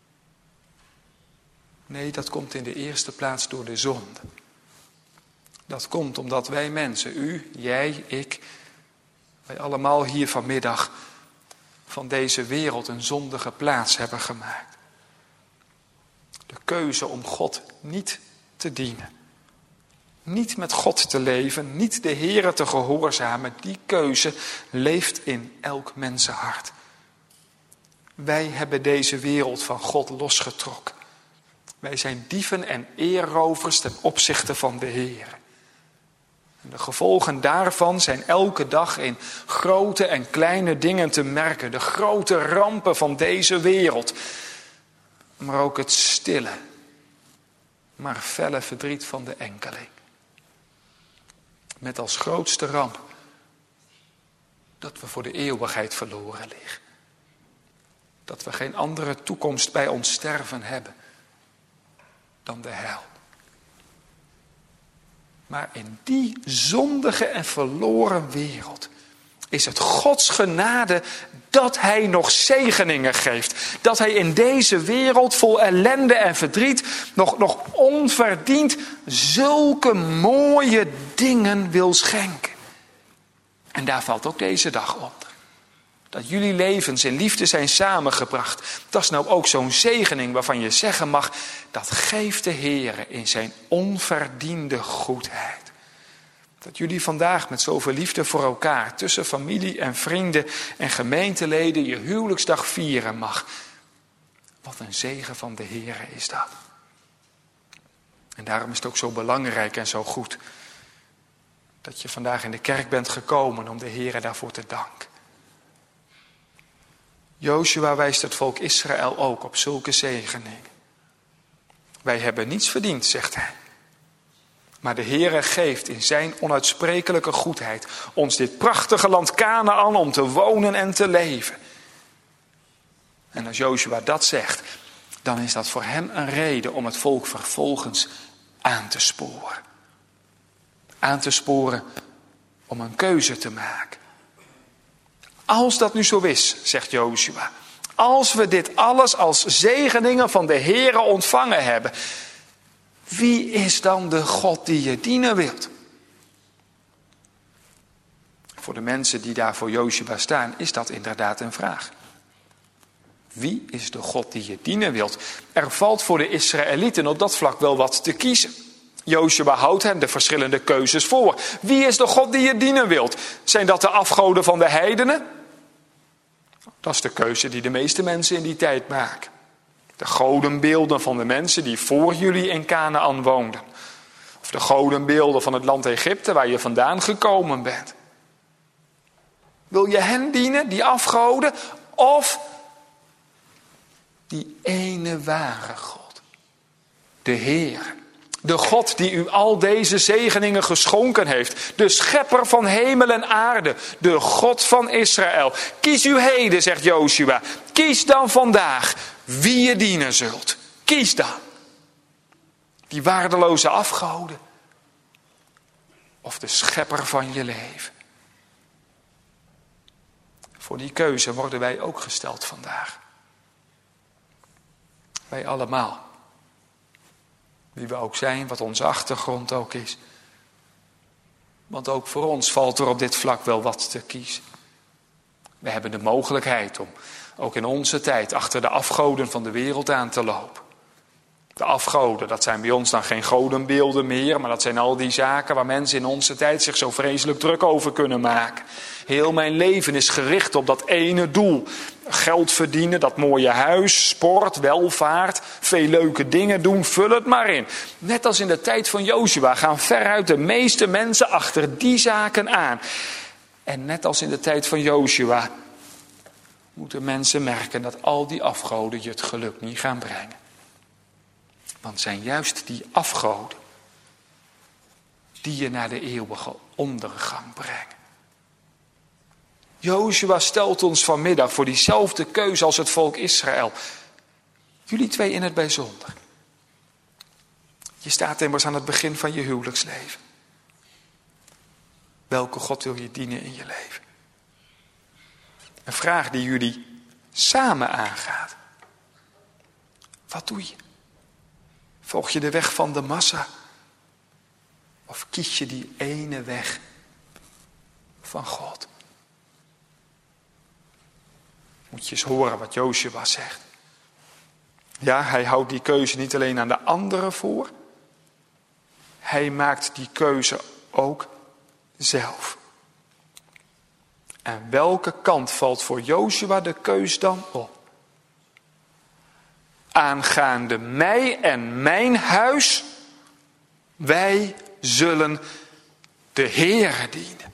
Nee, dat komt in de eerste plaats door de zonde. Dat komt omdat wij mensen, u, jij, ik, wij allemaal hier vanmiddag van deze wereld een zondige plaats hebben gemaakt. De keuze om God niet te dienen. Niet met God te leven, niet de Heere te gehoorzamen. Die keuze leeft in elk mensenhart. Wij hebben deze wereld van God losgetrokken. Wij zijn dieven en eerrovers ten opzichte van de Heere. En de gevolgen daarvan zijn elke dag in grote en kleine dingen te merken. De grote rampen van deze wereld. Maar ook het stille, maar felle verdriet van de enkeling. Met als grootste ramp dat we voor de eeuwigheid verloren liggen. Dat we geen andere toekomst bij ons sterven hebben dan de hel. Maar in die zondige en verloren wereld is het Gods genade dat hij nog zegeningen geeft. Dat hij in deze wereld vol ellende en verdriet nog onverdiend zulke mooie dingen wil schenken. En daar valt ook deze dag onder. Dat jullie levens in liefde zijn samengebracht. Dat is nou ook zo'n zegening waarvan je zeggen mag, dat geeft de Heere in zijn onverdiende goedheid. Dat jullie vandaag met zoveel liefde voor elkaar, tussen familie en vrienden en gemeenteleden, je huwelijksdag vieren mag. Wat een zegen van de Heere is dat. En daarom is het ook zo belangrijk en zo goed dat je vandaag in de kerk bent gekomen om de Heere daarvoor te danken. Jozua wijst het volk Israël ook op zulke zegeningen. Wij hebben niets verdiend, zegt hij. Maar de Heere geeft in zijn onuitsprekelijke goedheid ons dit prachtige land Kanaän om te wonen en te leven. En als Jozua dat zegt, dan is dat voor hem een reden om het volk vervolgens aan te sporen. Aan te sporen om een keuze te maken. Als dat nu zo is, zegt Jozua, als we dit alles als zegeningen van de Heere ontvangen hebben, wie is dan de God die je dienen wilt? Voor de mensen die daar voor Jozua staan, is dat inderdaad een vraag. Wie is de God die je dienen wilt? Er valt voor de Israëlieten op dat vlak wel wat te kiezen. Jozua houdt hen de verschillende keuzes voor. Wie is de God die je dienen wilt? Zijn dat de afgoden van de heidenen? Dat is de keuze die de meeste mensen in die tijd maken. De godenbeelden van de mensen die voor jullie in Kanaän woonden. Of de godenbeelden van het land Egypte waar je vandaan gekomen bent. Wil je hen dienen, die afgoden? Of die ene ware God? De Heer. De God die u al deze zegeningen geschonken heeft. De schepper van hemel en aarde. De God van Israël. Kies u heden, zegt Jozua. Kies dan vandaag wie je dienen zult. Kies dan. Die waardeloze afgoden. Of de schepper van je leven. Voor die keuze worden wij ook gesteld vandaag. Wij allemaal. Wie we ook zijn, wat onze achtergrond ook is. Want ook voor ons valt er op dit vlak wel wat te kiezen. We hebben de mogelijkheid om ook in onze tijd achter de afgoden van de wereld aan te lopen. De afgoden, dat zijn bij ons dan geen godenbeelden meer, maar dat zijn al die zaken waar mensen in onze tijd zich zo vreselijk druk over kunnen maken. Heel mijn leven is gericht op dat ene doel. Geld verdienen, dat mooie huis, sport, welvaart, veel leuke dingen doen, vul het maar in. Net als in de tijd van Jozua gaan veruit de meeste mensen achter die zaken aan. En net als in de tijd van Jozua moeten mensen merken dat al die afgoden je het geluk niet gaan brengen. Want het zijn juist die afgoden die je naar de eeuwige ondergang brengen. Jozua stelt ons vanmiddag voor diezelfde keuze als het volk Israël. Jullie twee in het bijzonder. Je staat immers aan het begin van je huwelijksleven. Welke God wil je dienen in je leven? Een vraag die jullie samen aangaat. Wat doe je? Volg je de weg van de massa? Of kies je die ene weg van God? Moet je eens horen wat Jozua zegt. Ja, hij houdt die keuze niet alleen aan de anderen voor. Hij maakt die keuze ook zelf. En welke kant valt voor Jozua de keus dan op? Aangaande mij en mijn huis, wij zullen de Heere dienen.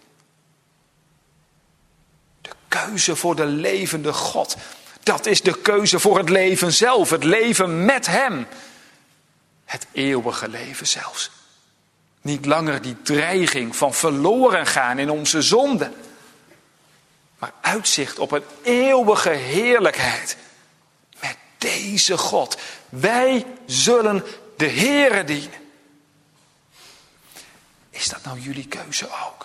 De keuze voor de levende God. Dat is de keuze voor het leven zelf. Het leven met hem. Het eeuwige leven zelfs. Niet langer die dreiging van verloren gaan in onze zonde. Maar uitzicht op een eeuwige heerlijkheid. Met deze God. Wij zullen de Heere dienen. Is dat nou jullie keuze ook?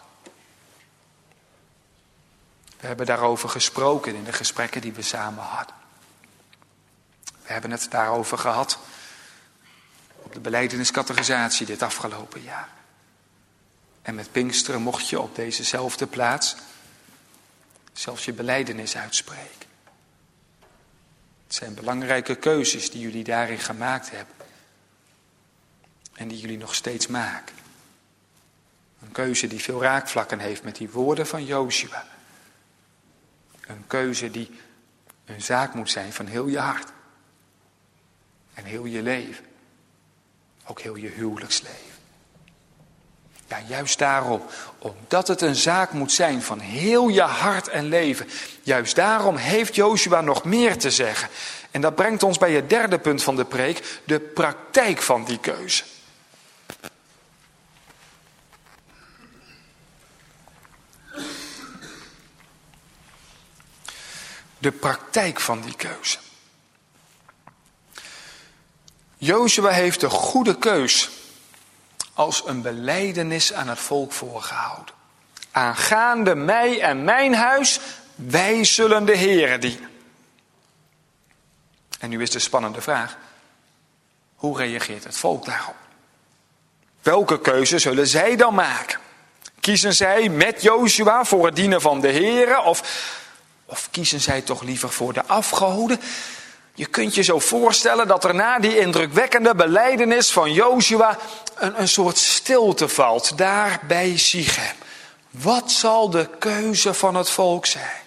We hebben daarover gesproken in de gesprekken die we samen hadden. We hebben het daarover gehad op de belijdeniscatechisatie dit afgelopen jaar. En met Pinksteren mocht je op dezezelfde plaats zelfs je belijdenis uitspreken. Het zijn belangrijke keuzes die jullie daarin gemaakt hebben. En die jullie nog steeds maken. Een keuze die veel raakvlakken heeft met die woorden van Jozua. Een keuze die een zaak moet zijn van heel je hart. En heel je leven. Ook heel je huwelijksleven. Ja, juist daarom. Omdat het een zaak moet zijn van heel je hart en leven. Juist daarom heeft Jozua nog meer te zeggen. En dat brengt ons bij het derde punt van de preek. De praktijk van die keuze. De praktijk van die keuze. Jozua heeft de goede keus als een belijdenis aan het volk voorgehouden. Aangaande mij en mijn huis, wij zullen de Heere dienen. En nu is de spannende vraag. Hoe reageert het volk daarop? Welke keuze zullen zij dan maken? Kiezen zij met Jozua voor het dienen van de Heere? Of kiezen zij toch liever voor de afgoden? Je kunt je zo voorstellen dat er na die indrukwekkende belijdenis van Jozua een soort stilte valt, daar bij Sichem. Wat zal de keuze van het volk zijn?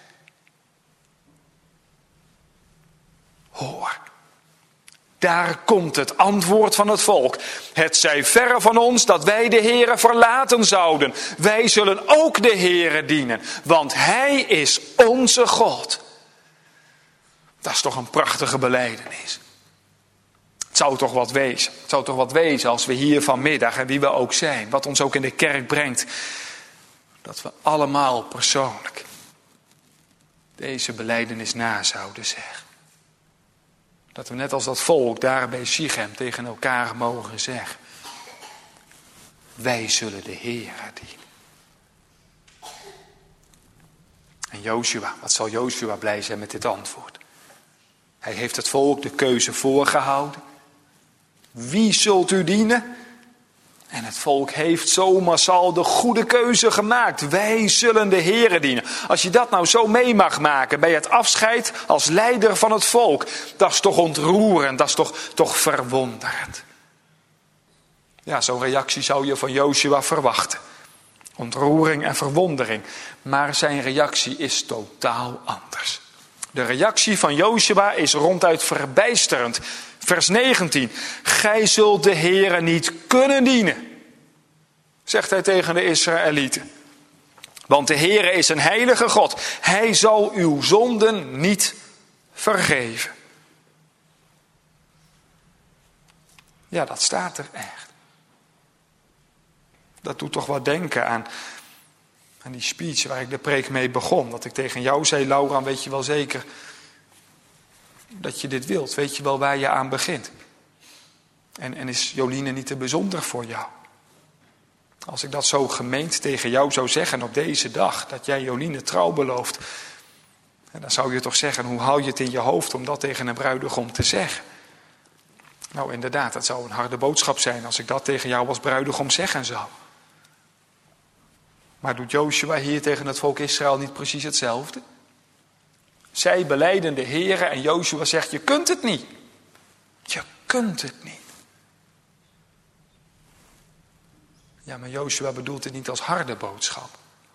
Hoor, daar komt het antwoord van het volk. Het zij verre van ons dat wij de Heere verlaten zouden. Wij zullen ook de Heere dienen, want Hij is onze God. Dat is toch een prachtige belijdenis. Het zou toch wat wezen. Het zou toch wat wezen als we hier vanmiddag, en wie we ook zijn, wat ons ook in de kerk brengt, dat we allemaal persoonlijk deze belijdenis na zouden zeggen. Dat we net als dat volk daar bij Sichem tegen elkaar mogen zeggen. Wij zullen de Heere dienen. En Jozua, wat zal Jozua blij zijn met dit antwoord? Hij heeft het volk de keuze voorgehouden. Wie zult u dienen? En het volk heeft zo massaal de goede keuze gemaakt. Wij zullen de Heere dienen. Als je dat nou zo mee mag maken bij het afscheid als leider van het volk. Dat is toch ontroerend, dat is toch verwonderend. Ja, zo'n reactie zou je van Jozua verwachten. Ontroering en verwondering. Maar zijn reactie is totaal anders. De reactie van Jozua is ronduit verbijsterend. Vers 19. Gij zult de Heere niet kunnen dienen, zegt hij tegen de Israëlieten. Want de Heere is een heilige God. Hij zal uw zonden niet vergeven. Ja, dat staat er echt. Dat doet toch wat denken aan die speech waar ik de preek mee begon. Dat ik tegen jou zei, Laura, weet je wel zeker dat je dit wilt? Weet je wel waar je aan begint? En is Joline niet te bijzonder voor jou? Als ik dat zo gemeend tegen jou zou zeggen op deze dag, dat jij Joline trouw belooft, dan zou je toch zeggen, hoe haal je het in je hoofd om dat tegen een bruidegom te zeggen? Nou inderdaad, dat zou een harde boodschap zijn als ik dat tegen jou als bruidegom zeggen zou. Maar doet Jozua hier tegen het volk Israël niet precies hetzelfde? Zij belijden de Heere en Jozua zegt, je kunt het niet. Je kunt het niet. Ja, maar Jozua bedoelt dit niet als harde boodschap.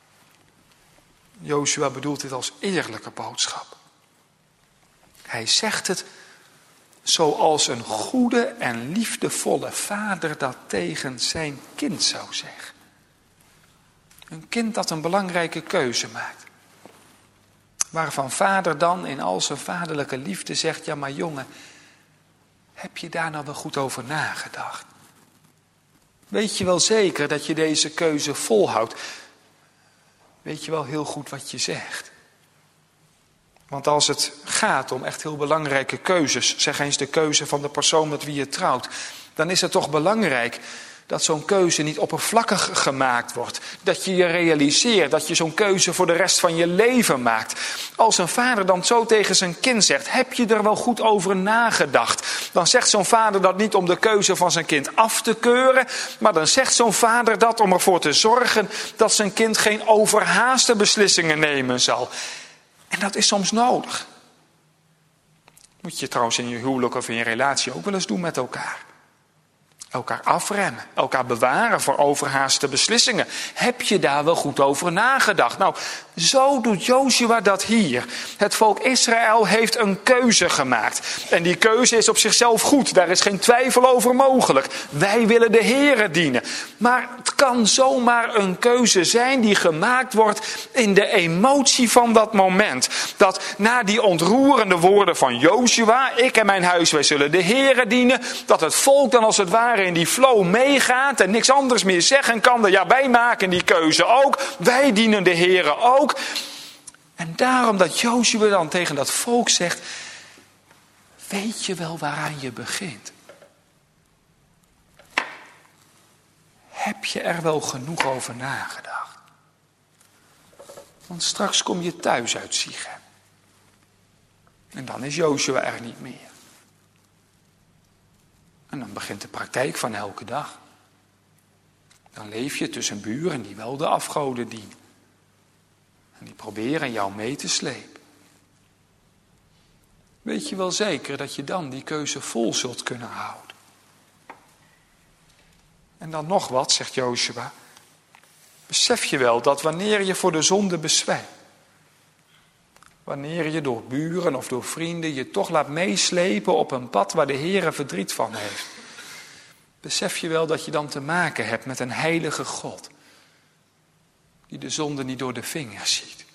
Jozua bedoelt dit als eerlijke boodschap. Hij zegt het zoals een goede en liefdevolle vader dat tegen zijn kind zou zeggen. Een kind dat een belangrijke keuze maakt. Waarvan vader dan in al zijn vaderlijke liefde zegt, ja maar jongen, heb je daar nou wel goed over nagedacht? Weet je wel zeker dat je deze keuze volhoudt? Weet je wel heel goed wat je zegt? Want als het gaat om echt heel belangrijke keuzes, zeg eens de keuze van de persoon met wie je trouwt, dan is het toch belangrijk dat zo'n keuze niet oppervlakkig gemaakt wordt. Dat je je realiseert dat je zo'n keuze voor de rest van je leven maakt. Als een vader dan zo tegen zijn kind zegt, heb je er wel goed over nagedacht? Dan zegt zo'n vader dat niet om de keuze van zijn kind af te keuren, maar dan zegt zo'n vader dat om ervoor te zorgen dat zijn kind geen overhaaste beslissingen nemen zal. En dat is soms nodig. Moet je trouwens in je huwelijk of in je relatie ook wel eens doen met elkaar. Elkaar afremmen, elkaar bewaren voor overhaaste beslissingen. Heb je daar wel goed over nagedacht? Nou, zo doet Jozua dat hier. Het volk Israël heeft een keuze gemaakt. En die keuze is op zichzelf goed. Daar is geen twijfel over mogelijk. Wij willen de Heere dienen. Maar het kan zomaar een keuze zijn die gemaakt wordt in de emotie van dat moment. Dat na die ontroerende woorden van Jozua, ik en mijn huis, wij zullen de Heere dienen. Dat het volk dan als het ware in die flow meegaat en niks anders meer zeggen kan. Ja, wij maken die keuze ook. Wij dienen de Heere ook. En daarom dat Jozua dan tegen dat volk zegt, weet je wel waaraan je begint? Heb je er wel genoeg over nagedacht? Want straks kom je thuis uit Sichem. En dan is Jozua er niet meer. En dan begint de praktijk van elke dag. Dan leef je tussen buren die wel de afgoden dienen. En die proberen jou mee te slepen. Weet je wel zeker dat je dan die keuze vol zult kunnen houden? En dan nog wat, zegt Jozua. Besef je wel dat wanneer je voor de zonde bezwijkt, wanneer je door buren of door vrienden je toch laat meeslepen op een pad waar de Heere verdriet van heeft. Besef je wel dat je dan te maken hebt met een heilige God. Die de zonde niet door de vingers ziet.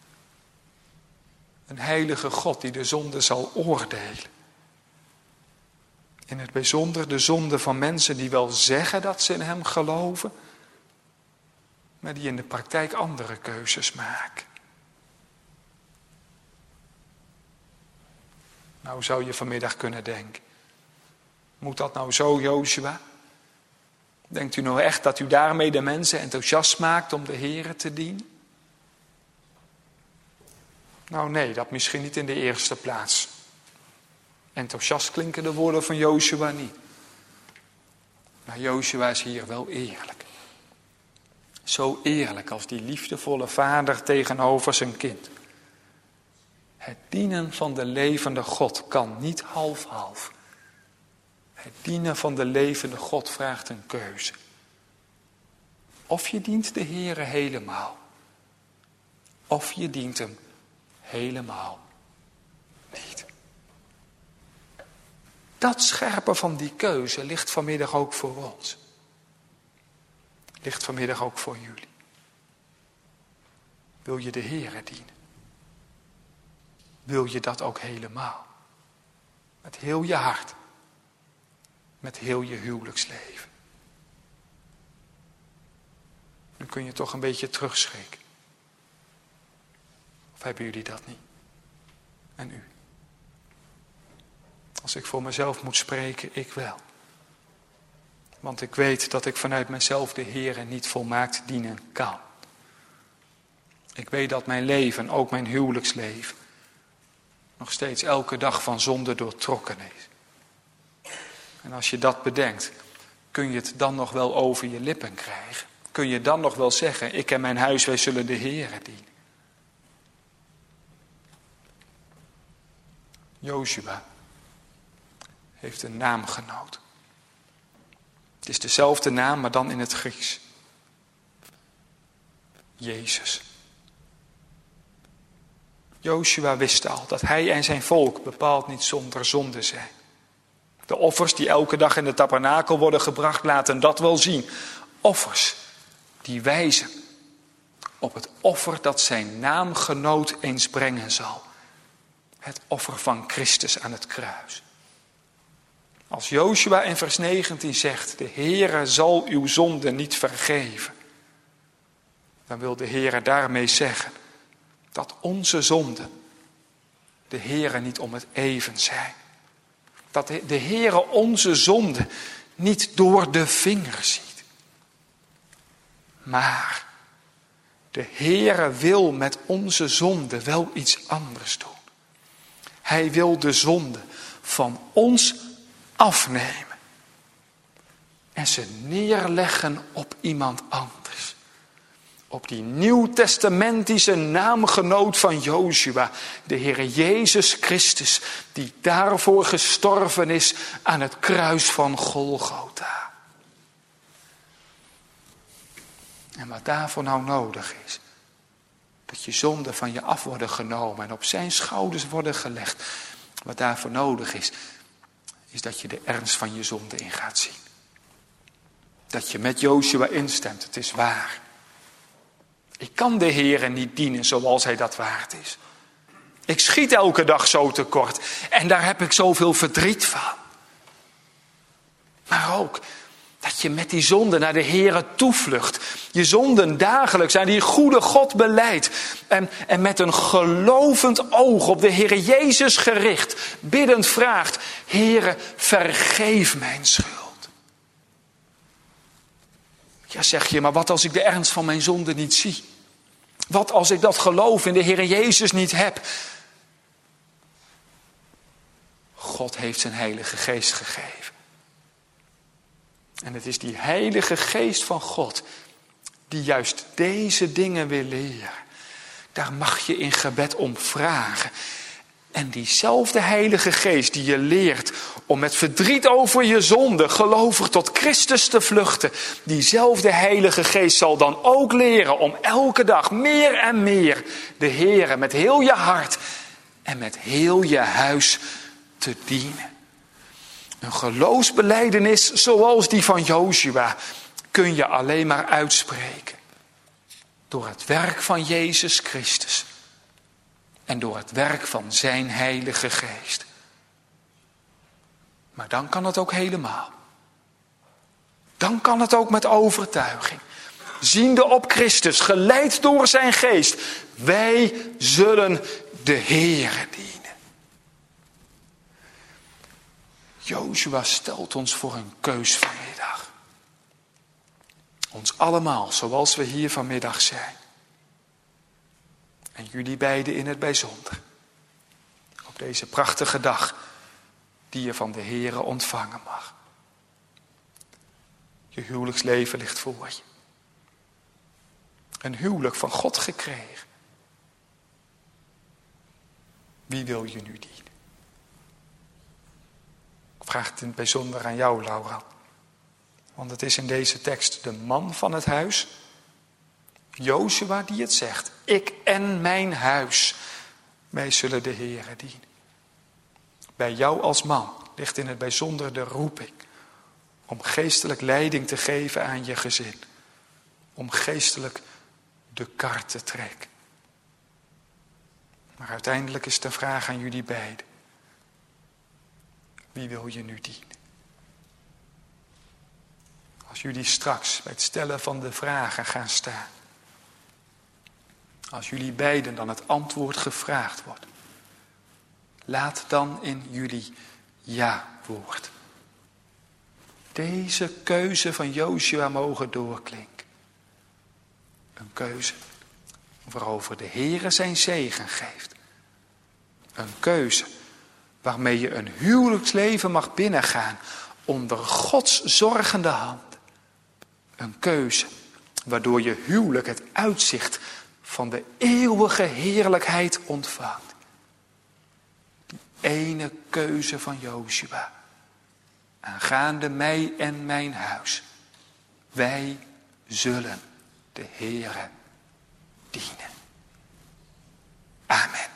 Een heilige God die de zonde zal oordelen. In het bijzonder de zonde van mensen die wel zeggen dat ze in hem geloven, maar die in de praktijk andere keuzes maken. Nou zou je vanmiddag kunnen denken, moet dat nou zo, Jozua? Denkt u nou echt dat u daarmee de mensen enthousiast maakt om de Heere te dienen? Nou nee, dat misschien niet in de eerste plaats. Enthousiast klinken de woorden van Jozua niet. Maar Jozua is hier wel eerlijk. Zo eerlijk als die liefdevolle vader tegenover zijn kind. Het dienen van de levende God kan niet half-half. Het dienen van de levende God vraagt een keuze. Of je dient de Heere helemaal. Of je dient hem helemaal niet. Dat scherpe van die keuze ligt vanmiddag ook voor ons. Ligt vanmiddag ook voor jullie. Wil je de Heere dienen? Wil je dat ook helemaal? Met heel je hart. Met heel je huwelijksleven. Nu kun je toch een beetje terugschrikken. Of hebben jullie dat niet? En u? Als ik voor mezelf moet spreken, ik wel. Want ik weet dat ik vanuit mezelf de Heere niet volmaakt dienen kan. Ik weet dat mijn leven, ook mijn huwelijksleven, nog steeds elke dag van zonde doortrokken is. En als je dat bedenkt, kun je het dan nog wel over je lippen krijgen? kun je dan nog wel zeggen, ik en mijn huis, wij zullen de Heere dienen. Jozua heeft een naamgenoot. Het is dezelfde naam, maar dan in het Grieks. Jezus. Jozua wist al dat hij en zijn volk bepaald niet zonder zonde zijn. De offers die elke dag in de tabernakel worden gebracht, laten dat wel zien. Offers die wijzen op het offer dat zijn naamgenoot eens brengen zal. Het offer van Christus aan het kruis. Als Jozua in vers 19 zegt, de Heere zal uw zonde niet vergeven. Dan wil de Heere daarmee zeggen dat onze zonden de Heere niet om het even zijn. Dat de Heere onze zonde niet door de vinger ziet. Maar de Heere wil met onze zonde wel iets anders doen. Hij wil de zonde van ons afnemen. En ze neerleggen op iemand anders. Op die nieuwtestamentische naamgenoot van Jozua. De Heere Jezus Christus. Die daarvoor gestorven is aan het kruis van Golgotha. En wat daarvoor nou nodig is. Dat je zonden van je af worden genomen en op zijn schouders worden gelegd. Wat daarvoor nodig is dat je de ernst van je zonde in gaat zien. Dat je met Jozua instemt, het is waar. Ik kan de Heere niet dienen zoals hij dat waard is. Ik schiet elke dag zo tekort en daar heb ik zoveel verdriet van. Maar ook dat je met die zonde naar de Heere toevlucht. Je zonden dagelijks aan die goede God belijdt. En met een gelovend oog op de Heere Jezus gericht. Biddend vraagt, Heere, vergeef mijn schuld. Ja, zeg je, maar wat als ik de ernst van mijn zonde niet zie? Wat als ik dat geloof in de Heere Jezus niet heb? God heeft zijn Heilige Geest gegeven. En het is die Heilige Geest van God die juist deze dingen wil leren. Daar mag je in gebed om vragen. En diezelfde Heilige Geest die je leert om met verdriet over je zonde gelovig tot Christus te vluchten. Diezelfde Heilige Geest zal dan ook leren om elke dag meer en meer de Heere met heel je hart en met heel je huis te dienen. Een geloofsbelijdenis zoals die van Jozua kun je alleen maar uitspreken. Door het werk van Jezus Christus. En door het werk van zijn Heilige Geest. Maar dan kan het ook helemaal. Dan kan het ook met overtuiging. Ziende op Christus, geleid door zijn Geest. Wij zullen de Heere dienen. Jozua stelt ons voor een keus vanmiddag. Ons allemaal, zoals we hier vanmiddag zijn. En jullie beiden in het bijzonder. Op deze prachtige dag die je van de Heere ontvangen mag. Je huwelijksleven ligt voor je. Een huwelijk van God gekregen. Wie wil je nu dienen? Ik vraag het in het bijzonder aan jou, Laura. Want het is in deze tekst de man van het huis, Jozua, die het zegt. Ik en mijn huis, wij zullen de Heere dienen. Bij jou als man ligt in het bijzonder de roeping om geestelijk leiding te geven aan je gezin. Om geestelijk de kar te trekken. Maar uiteindelijk is de vraag aan jullie beiden. Wie wil je nu dienen? Als jullie straks bij het stellen van de vragen gaan staan. Als jullie beiden dan het antwoord gevraagd wordt. Laat dan in jullie ja-woord deze keuze van Jozua mogen doorklinken. Een keuze waarover de Heere zijn zegen geeft. Een keuze waarmee je een huwelijksleven mag binnengaan onder Gods zorgende hand. Een keuze waardoor je huwelijk het uitzicht van de eeuwige heerlijkheid ontvangt. Die ene keuze van Jozua, aangaande mij en mijn huis. Wij zullen de Heere dienen. Amen.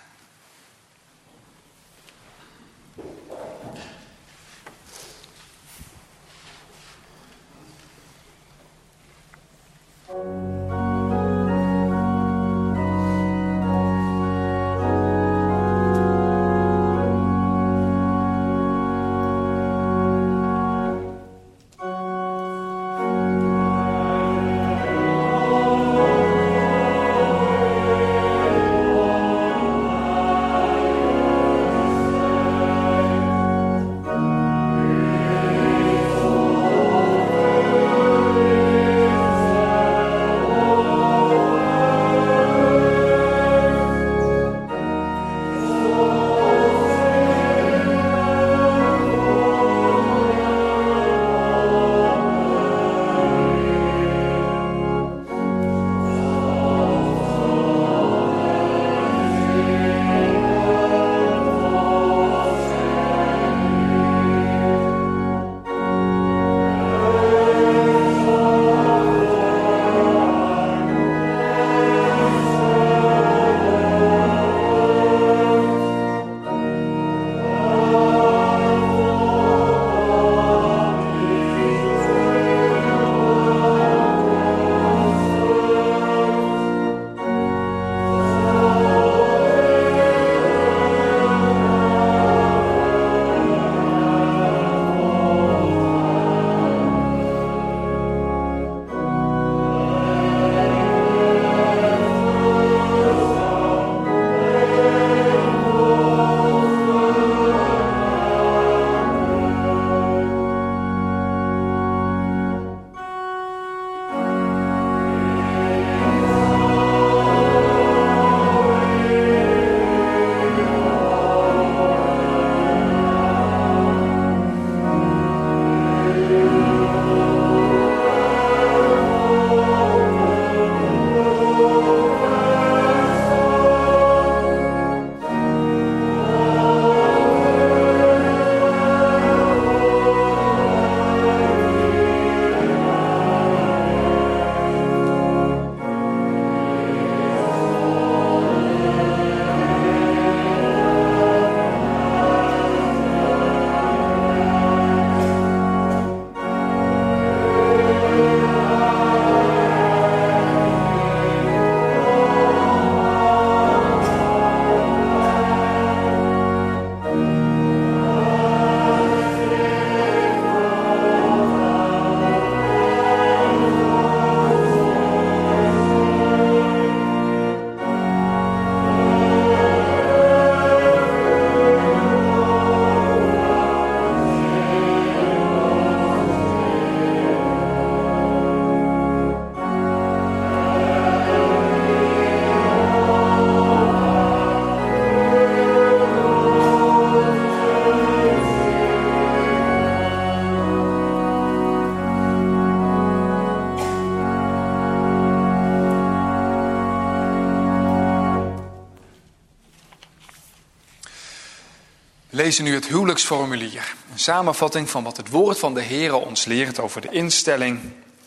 We lezen nu het huwelijksformulier. Een samenvatting van wat het woord van de Heere ons leert over de instelling,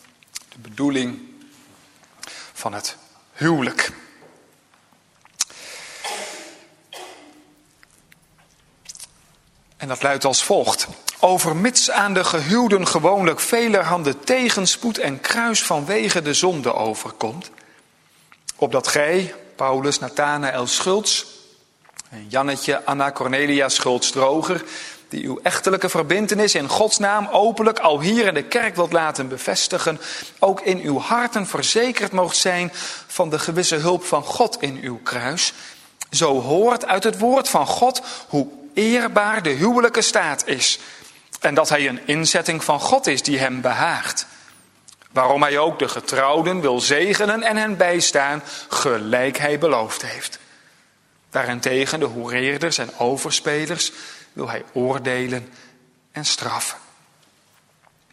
de bedoeling van het huwelijk. En dat luidt als volgt. Overmits aan de gehuwden gewoonlijk velerhande tegenspoed en kruis vanwege de zonde overkomt, opdat gij, Paulus, Nathanael Schultz en Jannetje Anna Cornelia Schultz-Droger, die uw echtelijke verbintenis in Gods naam openlijk al hier in de kerk wilt laten bevestigen, ook in uw harten verzekerd moogt zijn van de gewisse hulp van God in uw kruis. Zo hoort uit het woord van God hoe eerbaar de huwelijke staat is en dat hij een inzetting van God is die hem behaagt. Waarom hij ook de getrouwden wil zegenen en hen bijstaan, gelijk hij beloofd heeft. Daarentegen de hoereerders en overspelers wil hij oordelen en straffen.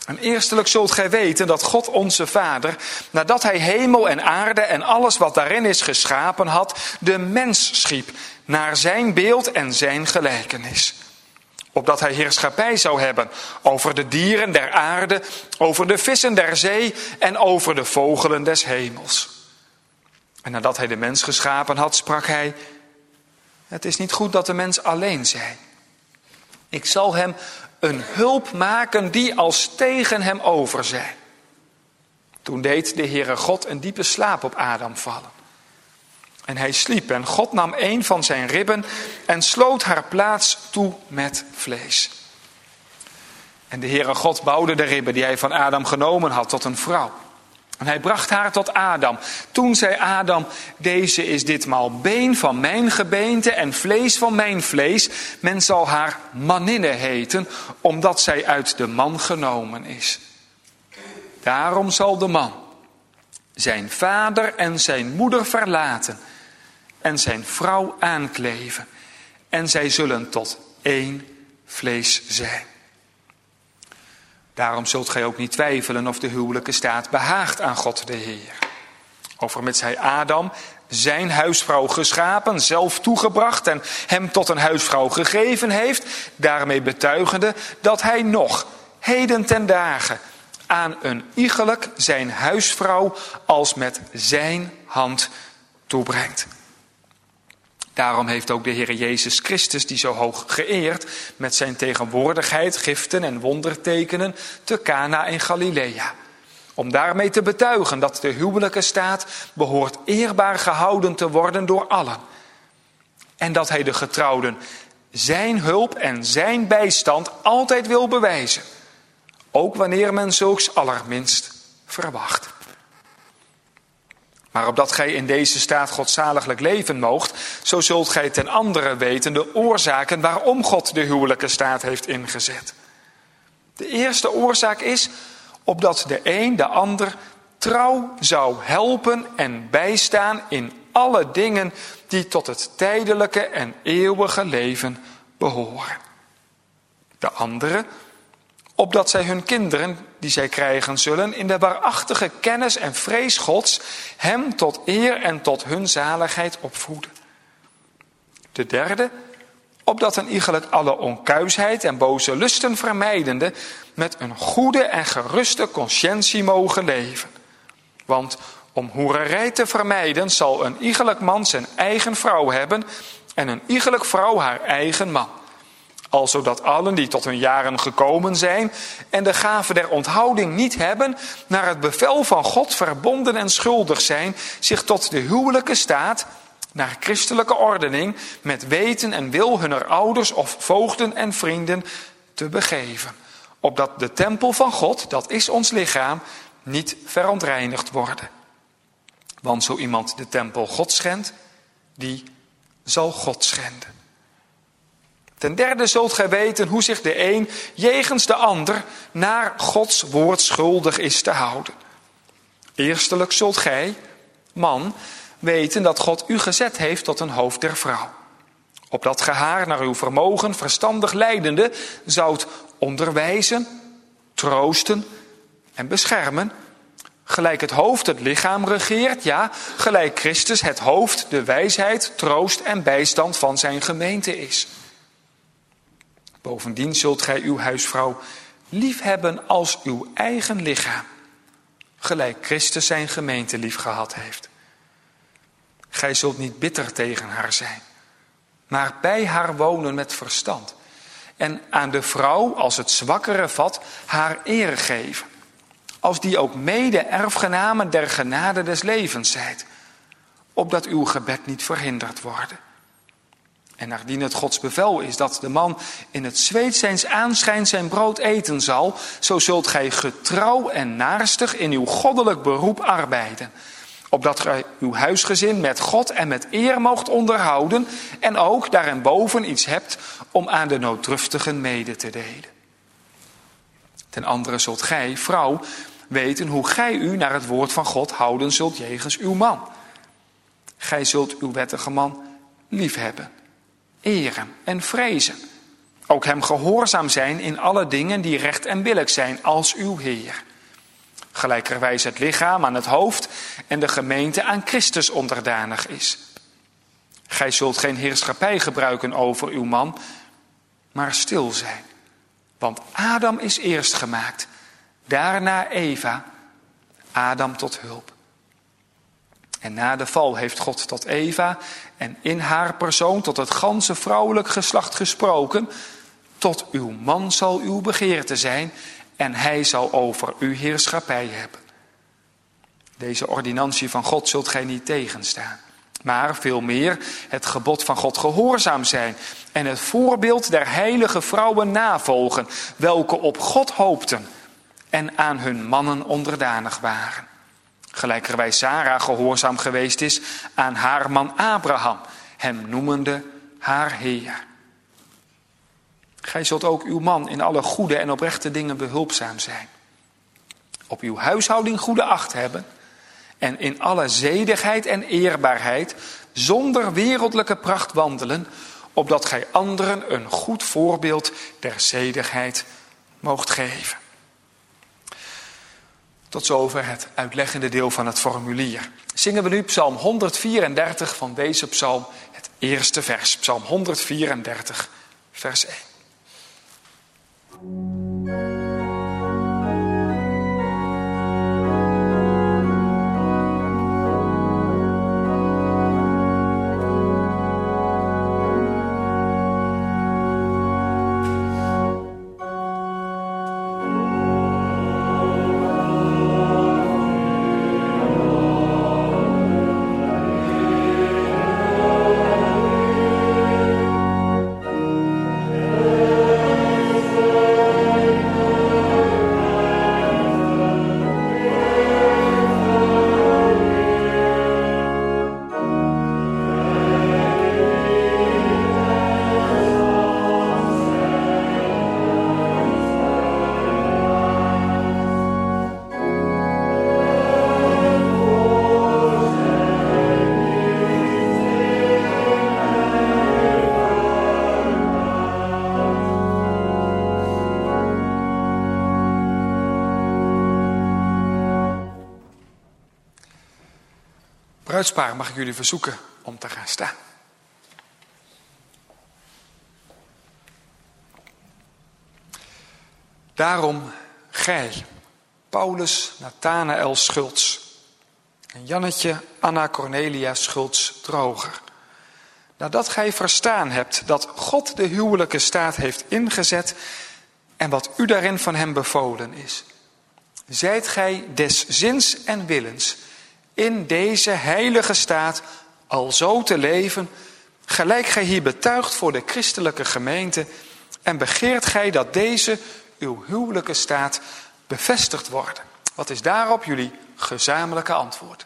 En eerstelijk zult gij weten dat God onze Vader, nadat hij hemel en aarde en alles wat daarin is geschapen had, de mens schiep naar zijn beeld en zijn gelijkenis. Opdat hij heerschappij zou hebben over de dieren der aarde, over de vissen der zee en over de vogelen des hemels. En nadat hij de mens geschapen had, sprak hij: het is niet goed dat de mens alleen zij. Ik zal hem een hulp maken die als tegen hem over zij. Toen deed de Heere God een diepe slaap op Adam vallen. En hij sliep en God nam een van zijn ribben en sloot haar plaats toe met vlees. En de Heere God bouwde de ribben die hij van Adam genomen had tot een vrouw. En hij bracht haar tot Adam. Toen zei Adam: deze is ditmaal been van mijn gebeente en vlees van mijn vlees. Men zal haar manninne heten, omdat zij uit de man genomen is. Daarom zal de man zijn vader en zijn moeder verlaten en zijn vrouw aankleven. En zij zullen tot één vlees zijn. Daarom zult gij ook niet twijfelen of de huwelijke staat behaagt aan God de Heer. Overmits hij Adam, zijn huisvrouw geschapen, zelf toegebracht en hem tot een huisvrouw gegeven heeft, daarmee betuigende dat hij nog heden ten dagen aan een iegelijk zijn huisvrouw als met zijn hand toebrengt. Daarom heeft ook de Heer Jezus Christus, die zo hoog geëerd, met zijn tegenwoordigheid, giften en wondertekenen te Cana in Galilea. Om daarmee te betuigen dat de huwelijke staat behoort eerbaar gehouden te worden door allen. En dat hij de getrouwden zijn hulp en zijn bijstand altijd wil bewijzen. Ook wanneer men zulks allerminst verwacht. Maar opdat gij in deze staat godzaliglijk leven moogt, zo zult gij ten andere weten de oorzaken waarom God de huwelijke staat heeft ingezet. De eerste oorzaak is opdat de een de ander trouw zou helpen en bijstaan in alle dingen die tot het tijdelijke en eeuwige leven behoren. De andere, opdat zij hun kinderen, die zij krijgen zullen, in de waarachtige kennis en vrees Gods, hem tot eer en tot hun zaligheid opvoeden. De derde, opdat een iegelijk alle onkuisheid en boze lusten vermijdende, met een goede en geruste conscientie mogen leven. Want om hoererij te vermijden, zal een iegelijk man zijn eigen vrouw hebben en een iegelijk vrouw haar eigen man. Alzodat allen die tot hun jaren gekomen zijn en de gave der onthouding niet hebben, naar het bevel van God verbonden en schuldig zijn, zich tot de huwelijke staat, naar christelijke ordening, met weten en wil hunner ouders of voogden en vrienden te begeven. Opdat de tempel van God, dat is ons lichaam, niet verontreinigd worden. Want zo iemand de tempel God schendt, die zal God schenden. Ten derde zult gij weten hoe zich de een jegens de ander naar Gods woord schuldig is te houden. Eerstelijk zult gij, man, weten dat God u gezet heeft tot een hoofd der vrouw. Opdat ge haar naar uw vermogen verstandig leidende zoudt onderwijzen, troosten en beschermen. Gelijk het hoofd het lichaam regeert, ja, gelijk Christus het hoofd de wijsheid, troost en bijstand van zijn gemeente is. Bovendien zult gij uw huisvrouw liefhebben als uw eigen lichaam, gelijk Christus zijn gemeente liefgehad heeft. Gij zult niet bitter tegen haar zijn, maar bij haar wonen met verstand. En aan de vrouw, als het zwakkere vat, haar eer geven. Als die ook mede erfgenamen der genade des levens zijt. Opdat uw gebed niet verhinderd worden. En naardien het Gods bevel is dat de man in het zweet zijns aanschijns zijn brood eten zal, zo zult gij getrouw en naarstig in uw goddelijk beroep arbeiden. Opdat gij uw huisgezin met God en met eer moogt onderhouden en ook daarenboven iets hebt om aan de nooddruftigen mede te delen. Ten andere zult gij, vrouw, weten hoe gij u naar het woord van God houden zult jegens uw man. Gij zult uw wettige man liefhebben, eren en vrezen. Ook hem gehoorzaam zijn in alle dingen die recht en billijk zijn als uw Heer. Gelijkerwijs het lichaam aan het hoofd en de gemeente aan Christus onderdanig is. Gij zult geen heerschappij gebruiken over uw man, maar stil zijn. Want Adam is eerst gemaakt, daarna Eva, Adam tot hulp. En na de val heeft God tot Eva en in haar persoon tot het ganse vrouwelijk geslacht gesproken. Tot uw man zal uw begeerte zijn en hij zal over u heerschappij hebben. Deze ordinantie van God zult gij niet tegenstaan. Maar veel meer het gebod van God gehoorzaam zijn en het voorbeeld der heilige vrouwen navolgen, welke op God hoopten en aan hun mannen onderdanig waren. Gelijkerwijs Sara gehoorzaam geweest is aan haar man Abraham, hem noemende haar Heer. Gij zult ook uw man in alle goede en oprechte dingen behulpzaam zijn. Op uw huishouding goede acht hebben en in alle zedigheid en eerbaarheid zonder wereldlijke pracht wandelen, opdat gij anderen een goed voorbeeld der zedigheid moogt geven. Tot zover het uitleggende deel van het formulier. Zingen we nu Psalm 134 van deze psalm, het eerste vers. Psalm 134, vers 1. Bruidspaar, mag ik jullie verzoeken om te gaan staan. Daarom gij, Paulus Nathanael Schultz en Jannetje Anna Cornelia Schultz Droger, nadat gij verstaan hebt dat God de huwelijke staat heeft ingezet en wat u daarin van hem bevolen is, zijt gij des zins en willens in deze heilige staat al zo te leven, gelijk gij hier betuigt voor de christelijke gemeente, en begeert gij dat deze uw huwelijke staat bevestigd worden. Wat is daarop jullie gezamenlijke antwoord?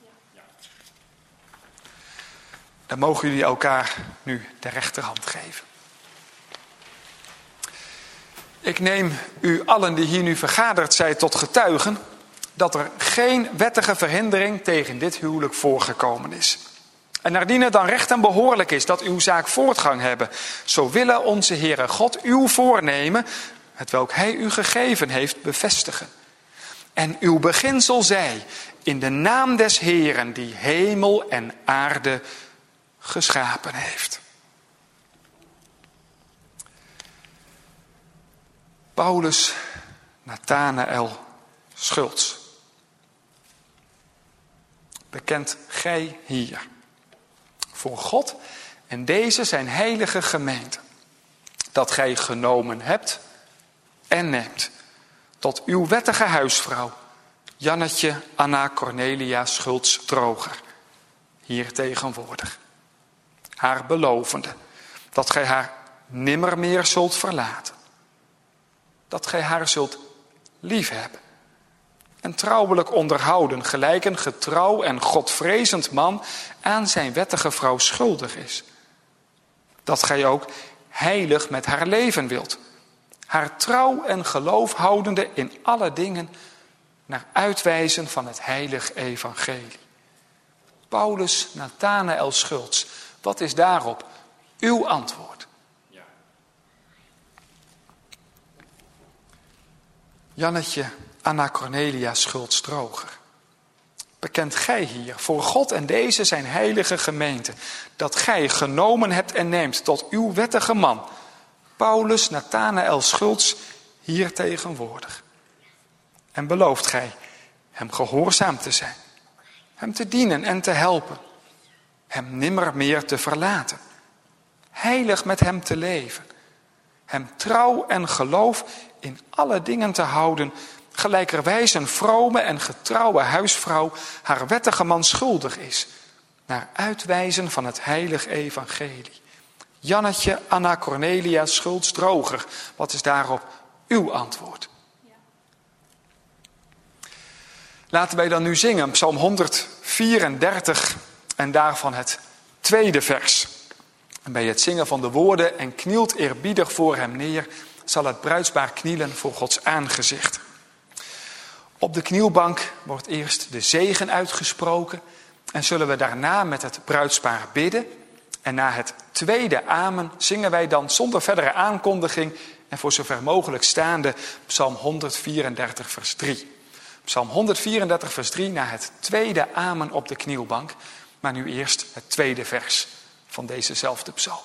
Dan mogen jullie elkaar nu de rechterhand geven. Ik neem u allen die hier nu vergaderd zijn tot getuigen dat er geen wettige verhindering tegen dit huwelijk voorgekomen is. En naardien het dan recht en behoorlijk is dat uw zaak voortgang hebben, zo willen onze Heere God uw voornemen, hetwelk hij u gegeven heeft, bevestigen. En uw beginsel zij in de naam des Heeren die hemel en aarde geschapen heeft. Paulus Nathanael Schultz. Bekent gij hier voor God en deze zijn heilige gemeente, dat gij genomen hebt en neemt tot uw wettige huisvrouw, Jannetje Anna Cornelia Schultz Droger, hier tegenwoordig. Haar belovende, dat gij haar nimmer meer zult verlaten. Dat gij haar zult liefhebben en trouwelijk onderhouden, gelijk een getrouw en godvrezend man aan zijn wettige vrouw schuldig is. Dat gij ook heilig met haar leven wilt, haar trouw en geloof houdende in alle dingen naar uitwijzen van het heilig evangelie. Paulus Nathanael Schultz, wat is daarop uw antwoord? Jannetje Anna Cornelia Schultz-Droger. Bekent gij hier voor God en deze zijn heilige gemeente, dat gij genomen hebt en neemt tot uw wettige man, Paulus Nathanael Schultz, hier tegenwoordig. En belooft gij hem gehoorzaam te zijn, hem te dienen en te helpen, hem nimmer meer te verlaten, heilig met hem te leven, hem trouw en geloof in alle dingen te houden, gelijkerwijs een vrome en getrouwe huisvrouw haar wettige man schuldig is, naar uitwijzen van het heilig evangelie. Jannetje Anna Cornelia Schultz-Droger, wat is daarop uw antwoord? Laten wij dan nu zingen, Psalm 134 en daarvan het tweede vers. En bij het zingen van de woorden en knielt eerbiedig voor hem neer, zal het bruidspaar knielen voor Gods aangezicht. Op de knielbank wordt eerst de zegen uitgesproken en zullen we daarna met het bruidspaar bidden. En na het tweede amen zingen wij dan zonder verdere aankondiging en voor zover mogelijk staande Psalm 134 vers 3. Psalm 134 vers 3 na het tweede amen op de knielbank, maar nu eerst het tweede vers van dezezelfde psalm.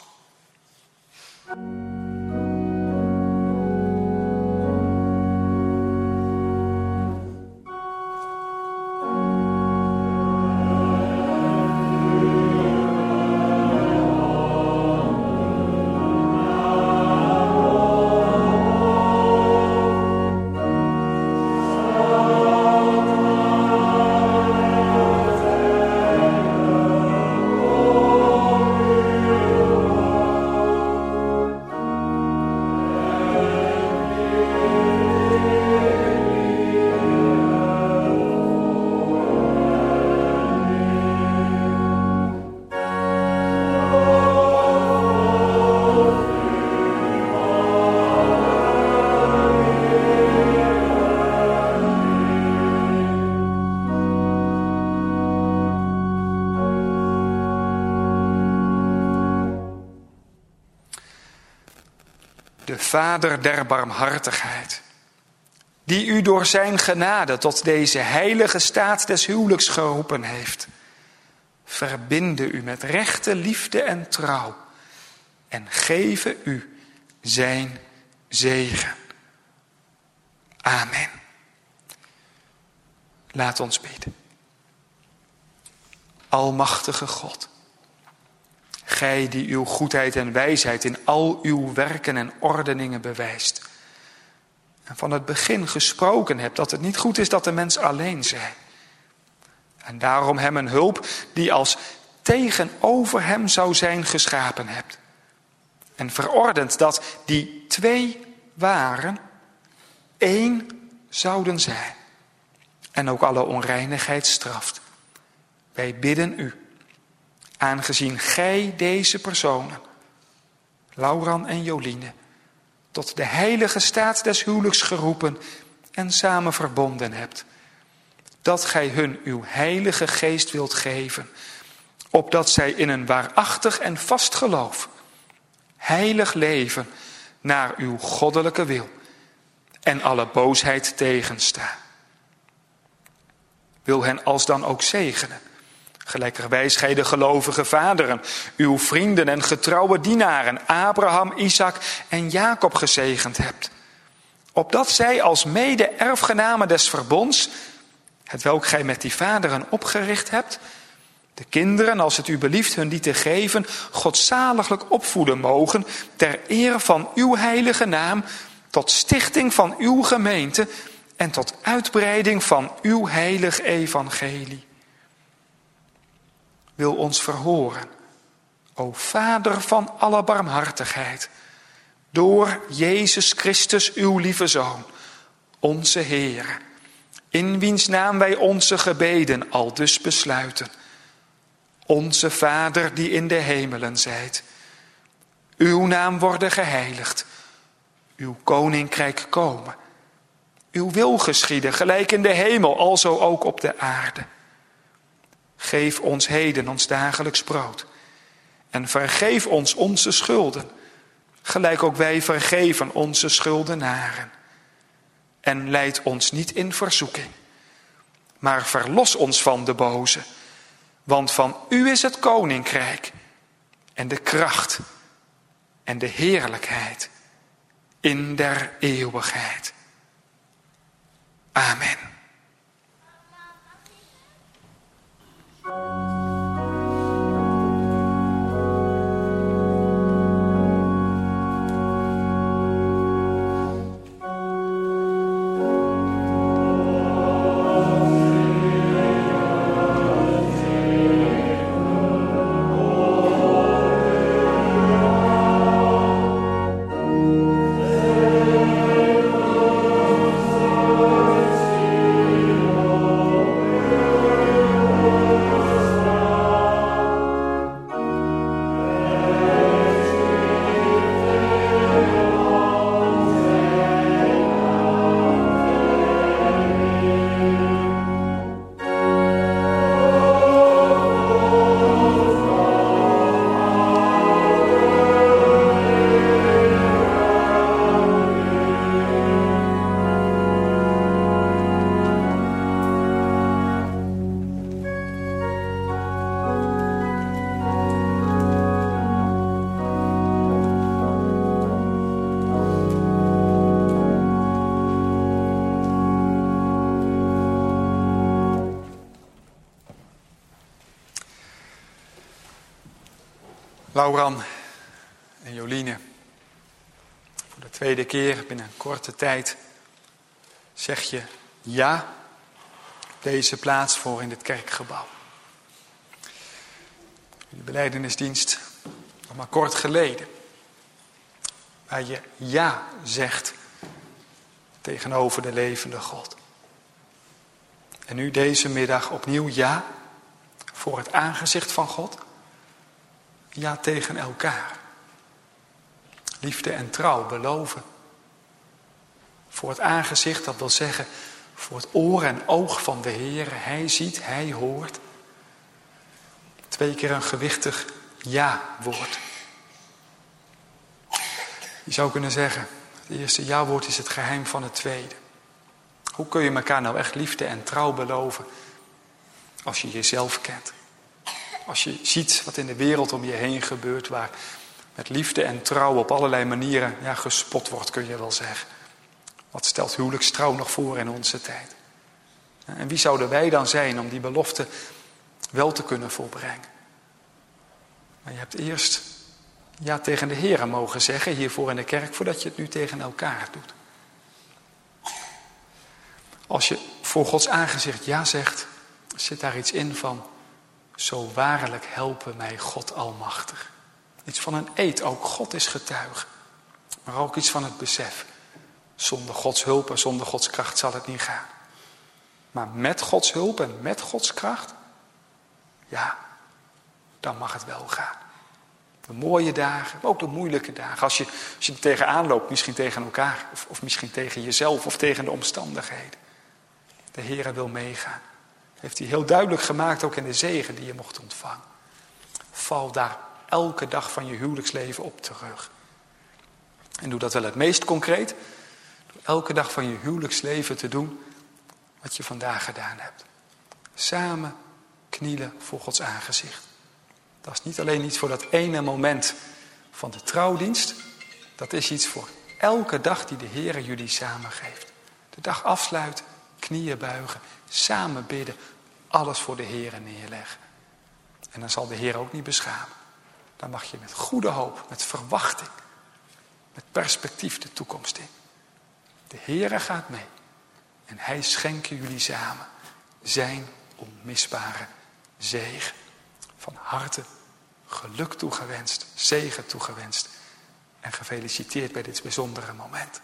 De Vader der barmhartigheid, die u door zijn genade tot deze heilige staat des huwelijks geroepen heeft, verbinde u met rechte liefde en trouw en geven u zijn zegen. Amen. Laat ons bidden. Almachtige God, gij die uw goedheid en wijsheid in al uw werken en ordeningen bewijst. En van het begin gesproken hebt dat het niet goed is dat de mens alleen zij. En daarom hem een hulp die als tegenover hem zou zijn geschapen hebt. En verordend dat die twee waren, één zouden zijn. En ook alle onreinigheid straft. Wij bidden u, aangezien gij deze personen, Lauran en Joline, tot de heilige staat des huwelijks geroepen en samen verbonden hebt, dat gij hun uw heilige geest wilt geven, opdat zij in een waarachtig en vast geloof heilig leven naar uw goddelijke wil en alle boosheid tegenstaan. Wil hen alsdan ook zegenen, gelijkerwijs gij de gelovige vaderen, uw vrienden en getrouwe dienaren, Abraham, Isaac en Jacob gezegend hebt, opdat zij als mede-erfgenamen des verbonds, hetwelk gij met die vaderen opgericht hebt, de kinderen, als het u belieft hun die te geven, godzaliglijk opvoeden mogen, ter eer van uw heilige naam, tot stichting van uw gemeente en tot uitbreiding van uw heilig evangelie. Wil ons verhoren, o Vader van alle barmhartigheid, door Jezus Christus, uw lieve Zoon, onze Heer, in wiens naam wij onze gebeden aldus besluiten. Onze Vader die in de hemelen zijt, uw naam worden geheiligd, uw koninkrijk komen, uw wil geschieden, gelijk in de hemel, alzo ook op de aarde. Geef ons heden ons dagelijks brood en vergeef ons onze schulden, gelijk ook wij vergeven onze schuldenaren. en leid ons niet in verzoeking. Maar verlos ons van de boze, want van u is het koninkrijk en de kracht en de heerlijkheid in der eeuwigheid. Amen. Lauran en Joline, voor de tweede keer binnen een korte tijd zeg je ja op deze plaats voor in dit kerkgebouw. De belijdenisdienst nog maar kort geleden, waar je ja zegt tegenover de levende God. En nu deze middag opnieuw ja voor het aangezicht van God. Ja tegen elkaar. Liefde en trouw beloven. Voor het aangezicht, dat wil zeggen voor het oor en oog van de Heer. Hij ziet, hij hoort. 2 keer een gewichtig ja-woord. Je zou kunnen zeggen, het eerste ja-woord is het geheim van het tweede. Hoe kun je elkaar nou echt liefde en trouw beloven als je jezelf kent? Als je ziet wat in de wereld om je heen gebeurt, waar met liefde en trouw op allerlei manieren gespot wordt, kun je wel zeggen. Wat stelt huwelijkstrouw nog voor in onze tijd? En wie zouden wij dan zijn om die belofte wel te kunnen volbrengen? Maar je hebt eerst ja tegen de Heer mogen zeggen, hiervoor in de kerk, voordat je het nu tegen elkaar doet. Als je voor Gods aangezicht ja zegt, zit daar iets in van: zo waarlijk helpen mij God almachtig. Iets van een eed, ook God is getuige. Maar ook iets van het besef. Zonder Gods hulp en zonder Gods kracht zal het niet gaan. Maar met Gods hulp en met Gods kracht, ja, dan mag het wel gaan. De mooie dagen, maar ook de moeilijke dagen. Als je er tegenaan loopt, misschien tegen elkaar, of misschien tegen jezelf of tegen de omstandigheden. De Heere wil meegaan. Heeft hij heel duidelijk gemaakt, ook in de zegen die je mocht ontvangen. Val daar elke dag van je huwelijksleven op terug. En doe dat wel het meest concreet. Door elke dag van je huwelijksleven te doen wat je vandaag gedaan hebt. Samen knielen voor Gods aangezicht. Dat is niet alleen iets voor dat ene moment van de trouwdienst. Dat is iets voor elke dag die de Heer jullie samen geeft. De dag afsluiten, knieën buigen, samen bidden. Alles voor de Heer neerleggen. En dan zal de Heer ook niet beschamen. Dan mag je met goede hoop, met verwachting, met perspectief de toekomst in. De Heere gaat mee. En hij schenkt jullie samen zijn onmisbare zegen. Van harte geluk toegewenst, zegen toegewenst. En gefeliciteerd bij dit bijzondere moment.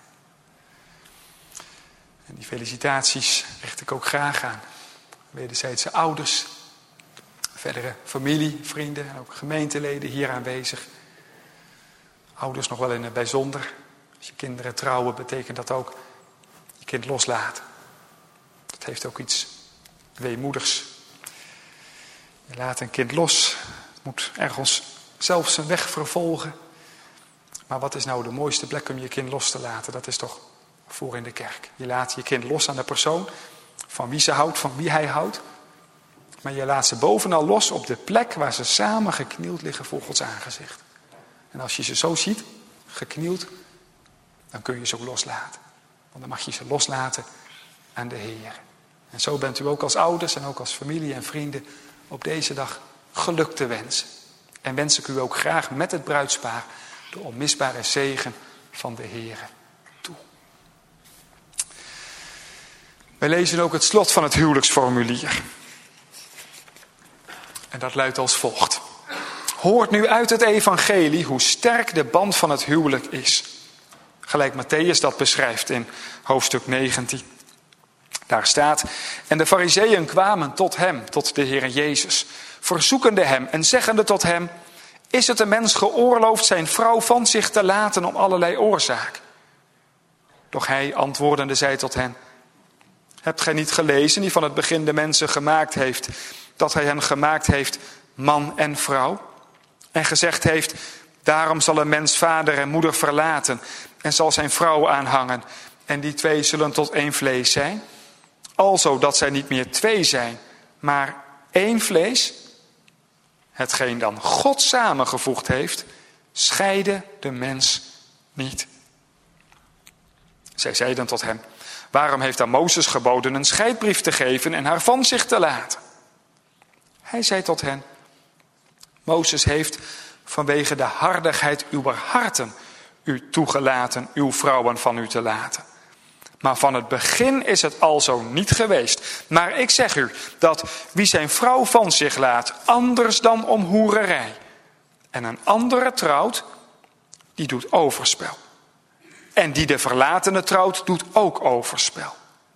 En die felicitaties richt ik ook graag aan wederzijdse ouders, verdere familie, vrienden en ook gemeenteleden hier aanwezig. Ouders nog wel in het bijzonder. Als je kinderen trouwen, betekent dat ook je kind loslaten. Dat heeft ook iets weemoedigs. Je laat een kind los. Het moet ergens zelf zijn weg vervolgen. Maar wat is nou de mooiste plek om je kind los te laten? Dat is toch voor in de kerk. Je laat je kind los aan de persoon van wie ze houdt, van wie hij houdt. Maar je laat ze bovenal los op de plek waar ze samen geknield liggen voor Gods aangezicht. En als je ze zo ziet, geknield, dan kun je ze ook loslaten. Want dan mag je ze loslaten aan de Heer. En zo bent u ook als ouders en ook als familie en vrienden op deze dag geluk te wensen. En wens ik u ook graag met het bruidspaar de onmisbare zegen van de Heer toe. Wij lezen ook het slot van het huwelijksformulier. En dat luidt als volgt. Hoort nu uit het evangelie hoe sterk de band van het huwelijk is. Gelijk Mattheüs dat beschrijft in hoofdstuk 19. Daar staat, en de Farizeeën kwamen tot hem, tot de Heer Jezus, verzoekende hem en zeggende tot hem, is het een mens geoorloofd zijn vrouw van zich te laten om allerlei oorzaak? Doch hij antwoordende zei tot hen, hebt gij niet gelezen die van het begin de mensen gemaakt heeft, dat hij hen gemaakt heeft man en vrouw? En gezegd heeft, daarom zal een mens vader en moeder verlaten en zal zijn vrouw aanhangen en die twee zullen tot één vlees zijn? Alzo dat zij niet meer twee zijn, maar één vlees. Hetgeen dan God samengevoegd heeft, scheide de mens niet. Zij zeiden tot hem, waarom heeft dan Mozes geboden een scheidbrief te geven en haar van zich te laten? Hij zei tot hen, Mozes heeft vanwege de hardigheid uw harten u toegelaten uw vrouwen van u te laten. Maar van het begin is het alzo niet geweest. Maar ik zeg u dat wie zijn vrouw van zich laat, anders dan om hoererij, en een andere trouwt, die doet overspel. En die de verlatene trouwt, doet ook overspel.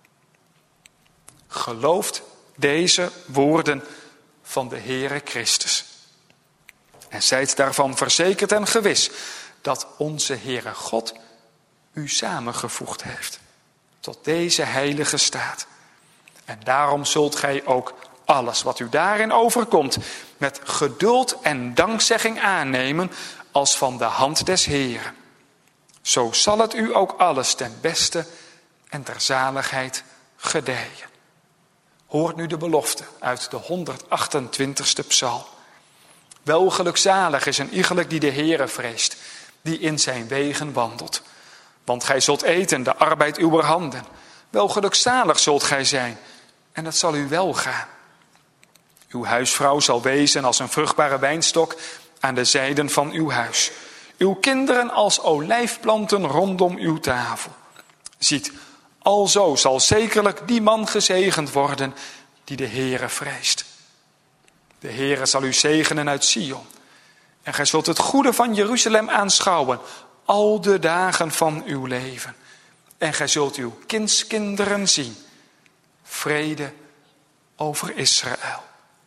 Gelooft deze woorden van de Heere Christus. En zijt daarvan verzekerd en gewis dat onze Heere God u samengevoegd heeft tot deze heilige staat. En daarom zult gij ook alles wat u daarin overkomt met geduld en dankzegging aannemen als van de hand des Heeren. Zo zal het u ook alles ten beste en ter zaligheid gedijen. Hoort nu de belofte uit de 128ste psalm. Wel gelukzalig is een iegelijk die de Heere vreest, die in zijn wegen wandelt. Want gij zult eten de arbeid uwer handen. Wel gelukzalig zult gij zijn, en het zal u wel gaan. Uw huisvrouw zal wezen als een vruchtbare wijnstok aan de zijden van uw huis. Uw kinderen als olijfplanten rondom uw tafel. Ziet, alzo zal zekerlijk die man gezegend worden die de Heere vreest. De Heere zal u zegenen uit Sion. En gij zult het goede van Jeruzalem aanschouwen al de dagen van uw leven. En gij zult uw kindskinderen zien. Vrede over Israël.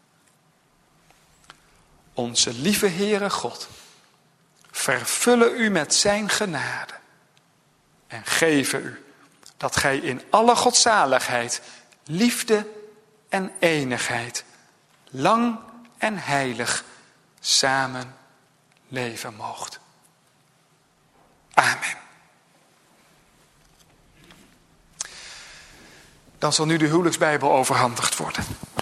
Onze lieve Heere God, vervulle u met zijn genade. En geven u dat gij in alle godzaligheid, liefde en enigheid, lang en heilig samen leven moogt. Amen. Dan zal nu de huwelijksbijbel overhandigd worden.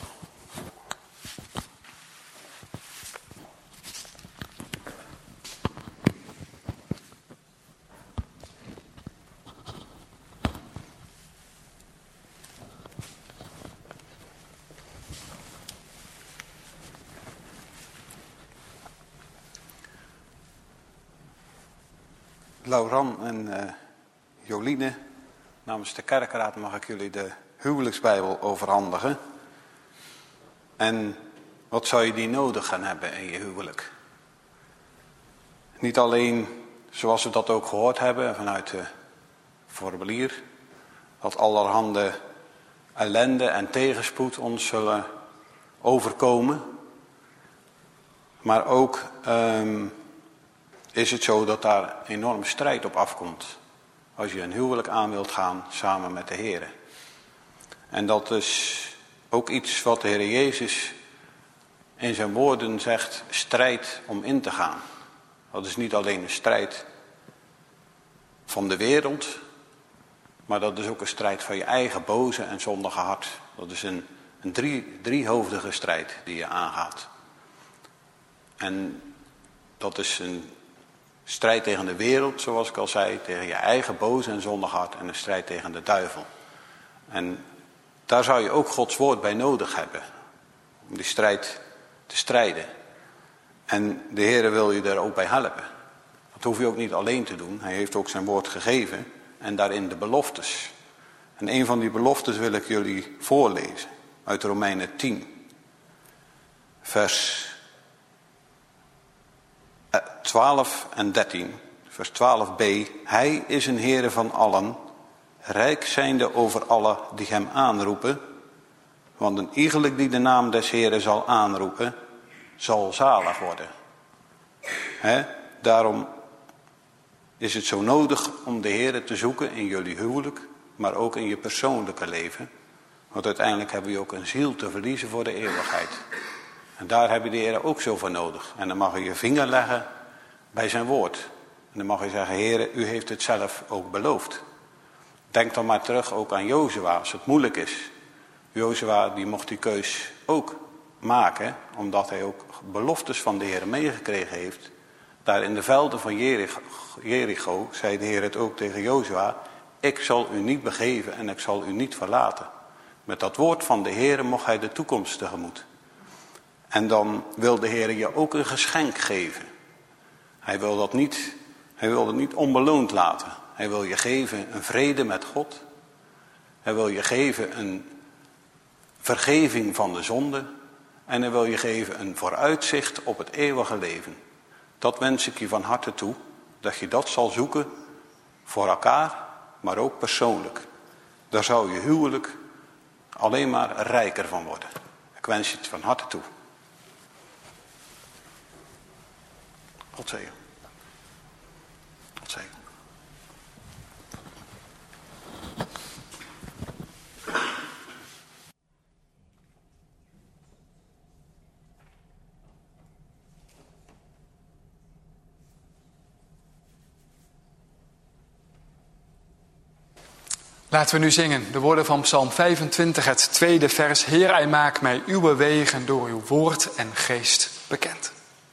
Lauran en Joline, namens de kerkraad mag ik jullie de huwelijksbijbel overhandigen. En wat zou je die nodig gaan hebben in je huwelijk? Niet alleen zoals we dat ook gehoord hebben vanuit de formulier, dat allerhande ellende en tegenspoed ons zullen overkomen. Maar ook is het zo dat daar enorm strijd op afkomt als je een huwelijk aan wilt gaan samen met de Heer. En dat is ook iets wat de Heer Jezus in zijn woorden zegt, strijd om in te gaan. Dat is niet alleen een strijd van de wereld, Maar dat is ook een strijd van je eigen boze en zondige hart. Dat is een driehoofdige strijd die je aangaat. En dat is een strijd tegen de wereld, zoals ik al zei. Tegen je eigen boze en zondige hart. En een strijd tegen de duivel. En daar zou je ook Gods woord bij nodig hebben. Om die strijd te strijden. En de Heer wil je daar ook bij helpen. Dat hoef je ook niet alleen te doen. Hij heeft ook zijn woord gegeven. En daarin de beloftes. En een van die beloftes wil ik jullie voorlezen. Uit Romeinen 10. Vers 12 en 13. Vers 12b. Hij is een Heere van allen. Rijk zijnde over alle die hem aanroepen. Want een iegelijk die de naam des Heeren zal aanroepen, zal zalig worden. Daarom is het zo nodig om de Heere te zoeken in jullie huwelijk, maar ook in je persoonlijke leven. Want uiteindelijk hebben we ook een ziel te verliezen voor de eeuwigheid. En daar heb je de Heere ook zo voor nodig. En dan mag je je vinger leggen bij zijn woord. En dan mag je zeggen, Heere, u heeft het zelf ook beloofd. Denk dan maar terug ook aan Jozua, als het moeilijk is. Jozua die mocht die keus ook maken, omdat hij ook beloftes van de Heer meegekregen heeft. Daar in de velden van Jericho zei de Heer het ook tegen Jozua, ik zal u niet begeven en ik zal u niet verlaten. Met dat woord van de Heer mocht hij de toekomst tegemoet. En dan wil de Heer je ook een geschenk geven. Hij wil dat niet onbeloond laten. Hij wil je geven een vrede met God. Hij wil je geven een vergeving van de zonde. En hij wil je geven een vooruitzicht op het eeuwige leven. Dat wens ik je van harte toe. Dat je dat zal zoeken voor elkaar, maar ook persoonlijk. Daar zou je huwelijk alleen maar rijker van worden. Ik wens je het van harte toe. God zegen. God zegen. Laten we nu zingen de woorden van Psalm 25, het tweede vers. Heer, hij maakt mij uw wegen door uw woord en geest bekend.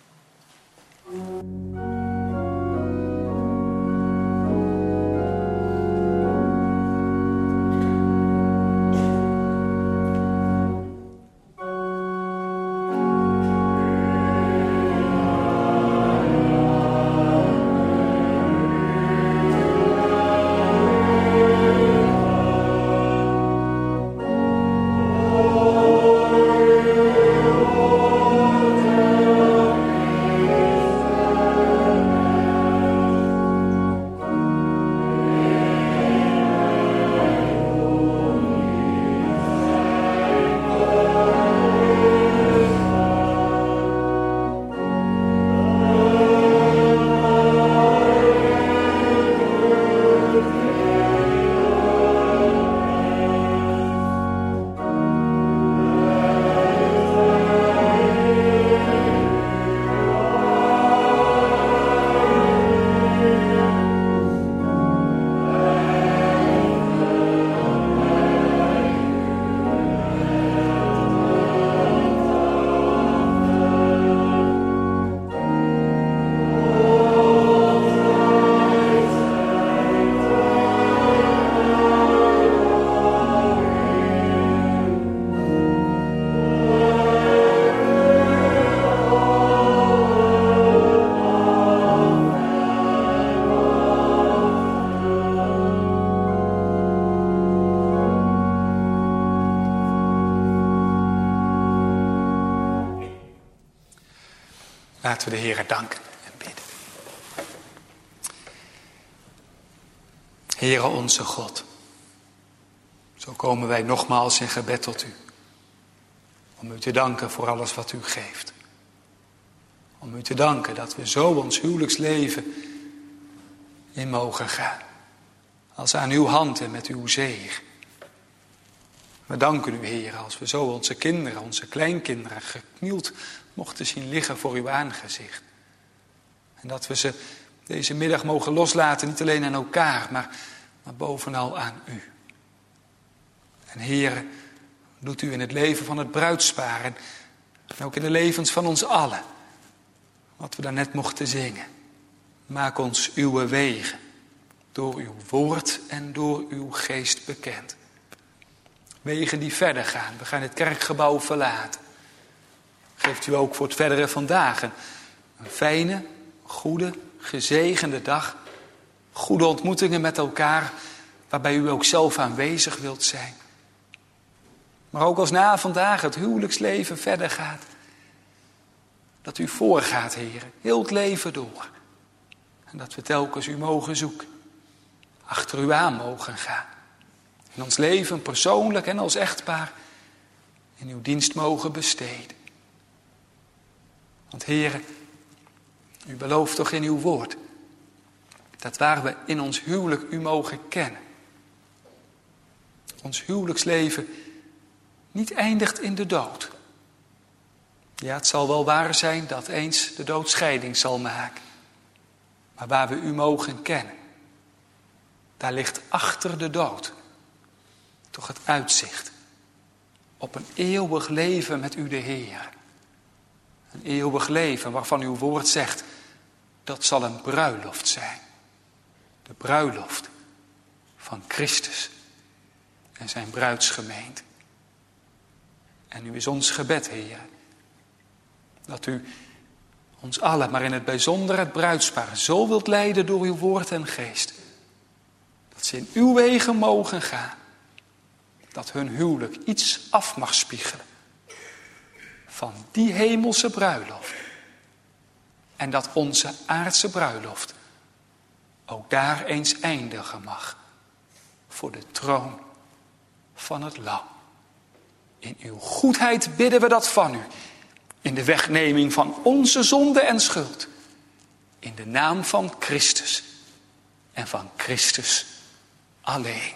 Laten we de Heere danken en bidden. Heere onze God, zo komen wij nogmaals in gebed tot u. Om u te danken voor alles wat u geeft. Om u te danken dat we zo ons huwelijksleven in mogen gaan. Als aan uw hand en met uw zegen. We danken u, Heer, als we zo onze kinderen, onze kleinkinderen geknield mochten zien liggen voor uw aangezicht. En dat we ze deze middag mogen loslaten, niet alleen aan elkaar, maar maar bovenal aan u. En Heere, doet u in het leven van het bruidspaar en ook in de levens van ons allen, wat we daarnet mochten zingen. Maak ons uw wegen, door uw woord en door uw geest bekend. Wegen die verder gaan, we gaan het kerkgebouw verlaten. Geeft u ook voor het verdere vandaag een fijne, goede, gezegende dag. Goede ontmoetingen met elkaar, waarbij u ook zelf aanwezig wilt zijn. Maar ook als na vandaag het huwelijksleven verder gaat. Dat u voorgaat, Heer, heel het leven door. En dat we telkens u mogen zoeken. Achter u aan mogen gaan. In ons leven persoonlijk en als echtpaar in uw dienst mogen besteden. Want Heer, u belooft toch in uw woord dat waar we in ons huwelijk u mogen kennen. Ons huwelijksleven niet eindigt in de dood. Ja, het zal wel waar zijn dat eens de dood scheiding zal maken. Maar waar we u mogen kennen, daar ligt achter de dood toch het uitzicht op een eeuwig leven met u de Heer. Een eeuwig leven waarvan uw woord zegt, dat zal een bruiloft zijn. De bruiloft van Christus en zijn bruidsgemeente. En nu is ons gebed, Heer, dat u ons allen, maar in het bijzonder het bruidspaar, zo wilt leiden door uw woord en geest. Dat ze in uw wegen mogen gaan. Dat hun huwelijk iets af mag spiegelen van die hemelse bruiloft. En dat onze aardse bruiloft ook daar eens eindigen mag. Voor de troon van het Lam. In uw goedheid bidden we dat van u. In de wegneming van onze zonde en schuld. In de naam van Christus. En van Christus alleen.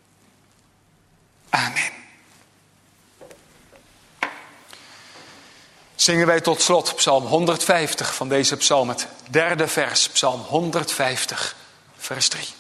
Amen. Zingen wij tot slot Psalm 150 van deze psalm, het derde vers, Psalm 150, vers 3.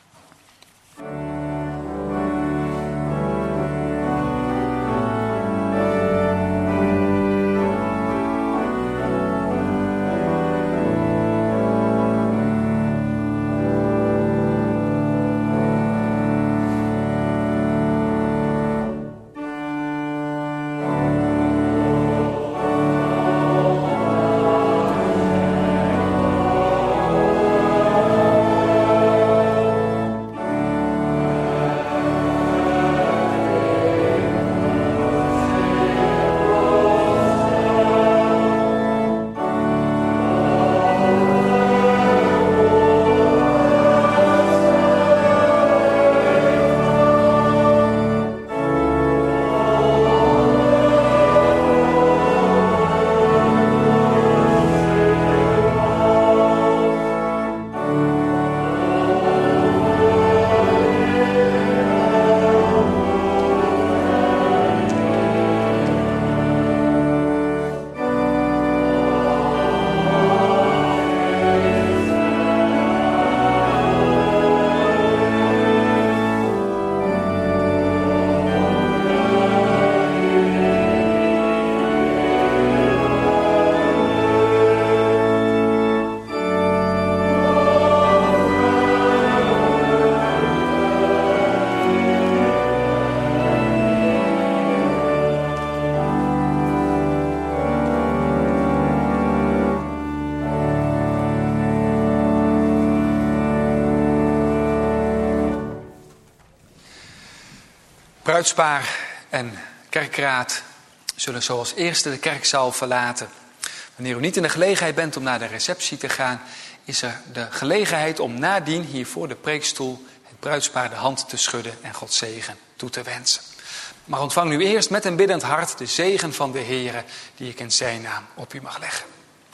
Bruidspaar en kerkraad zullen zoals eerste de kerkzaal verlaten. Wanneer u niet in de gelegenheid bent om naar de receptie te gaan, is er de gelegenheid om nadien hier voor de preekstoel het bruidspaar de hand te schudden en Gods zegen toe te wensen. Maar ontvang nu eerst met een biddend hart de zegen van de Heere die ik in zijn naam op u mag leggen.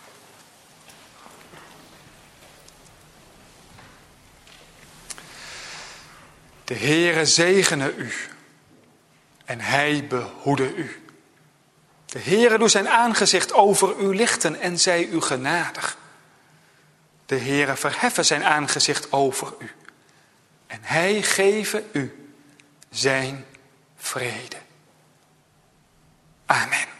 De Heere zegene u en hij behoede u. De Heere doet zijn aangezicht over u lichten en zij u genadig. De Heere verheffen zijn aangezicht over u en hij geven u zijn vrede. Amen.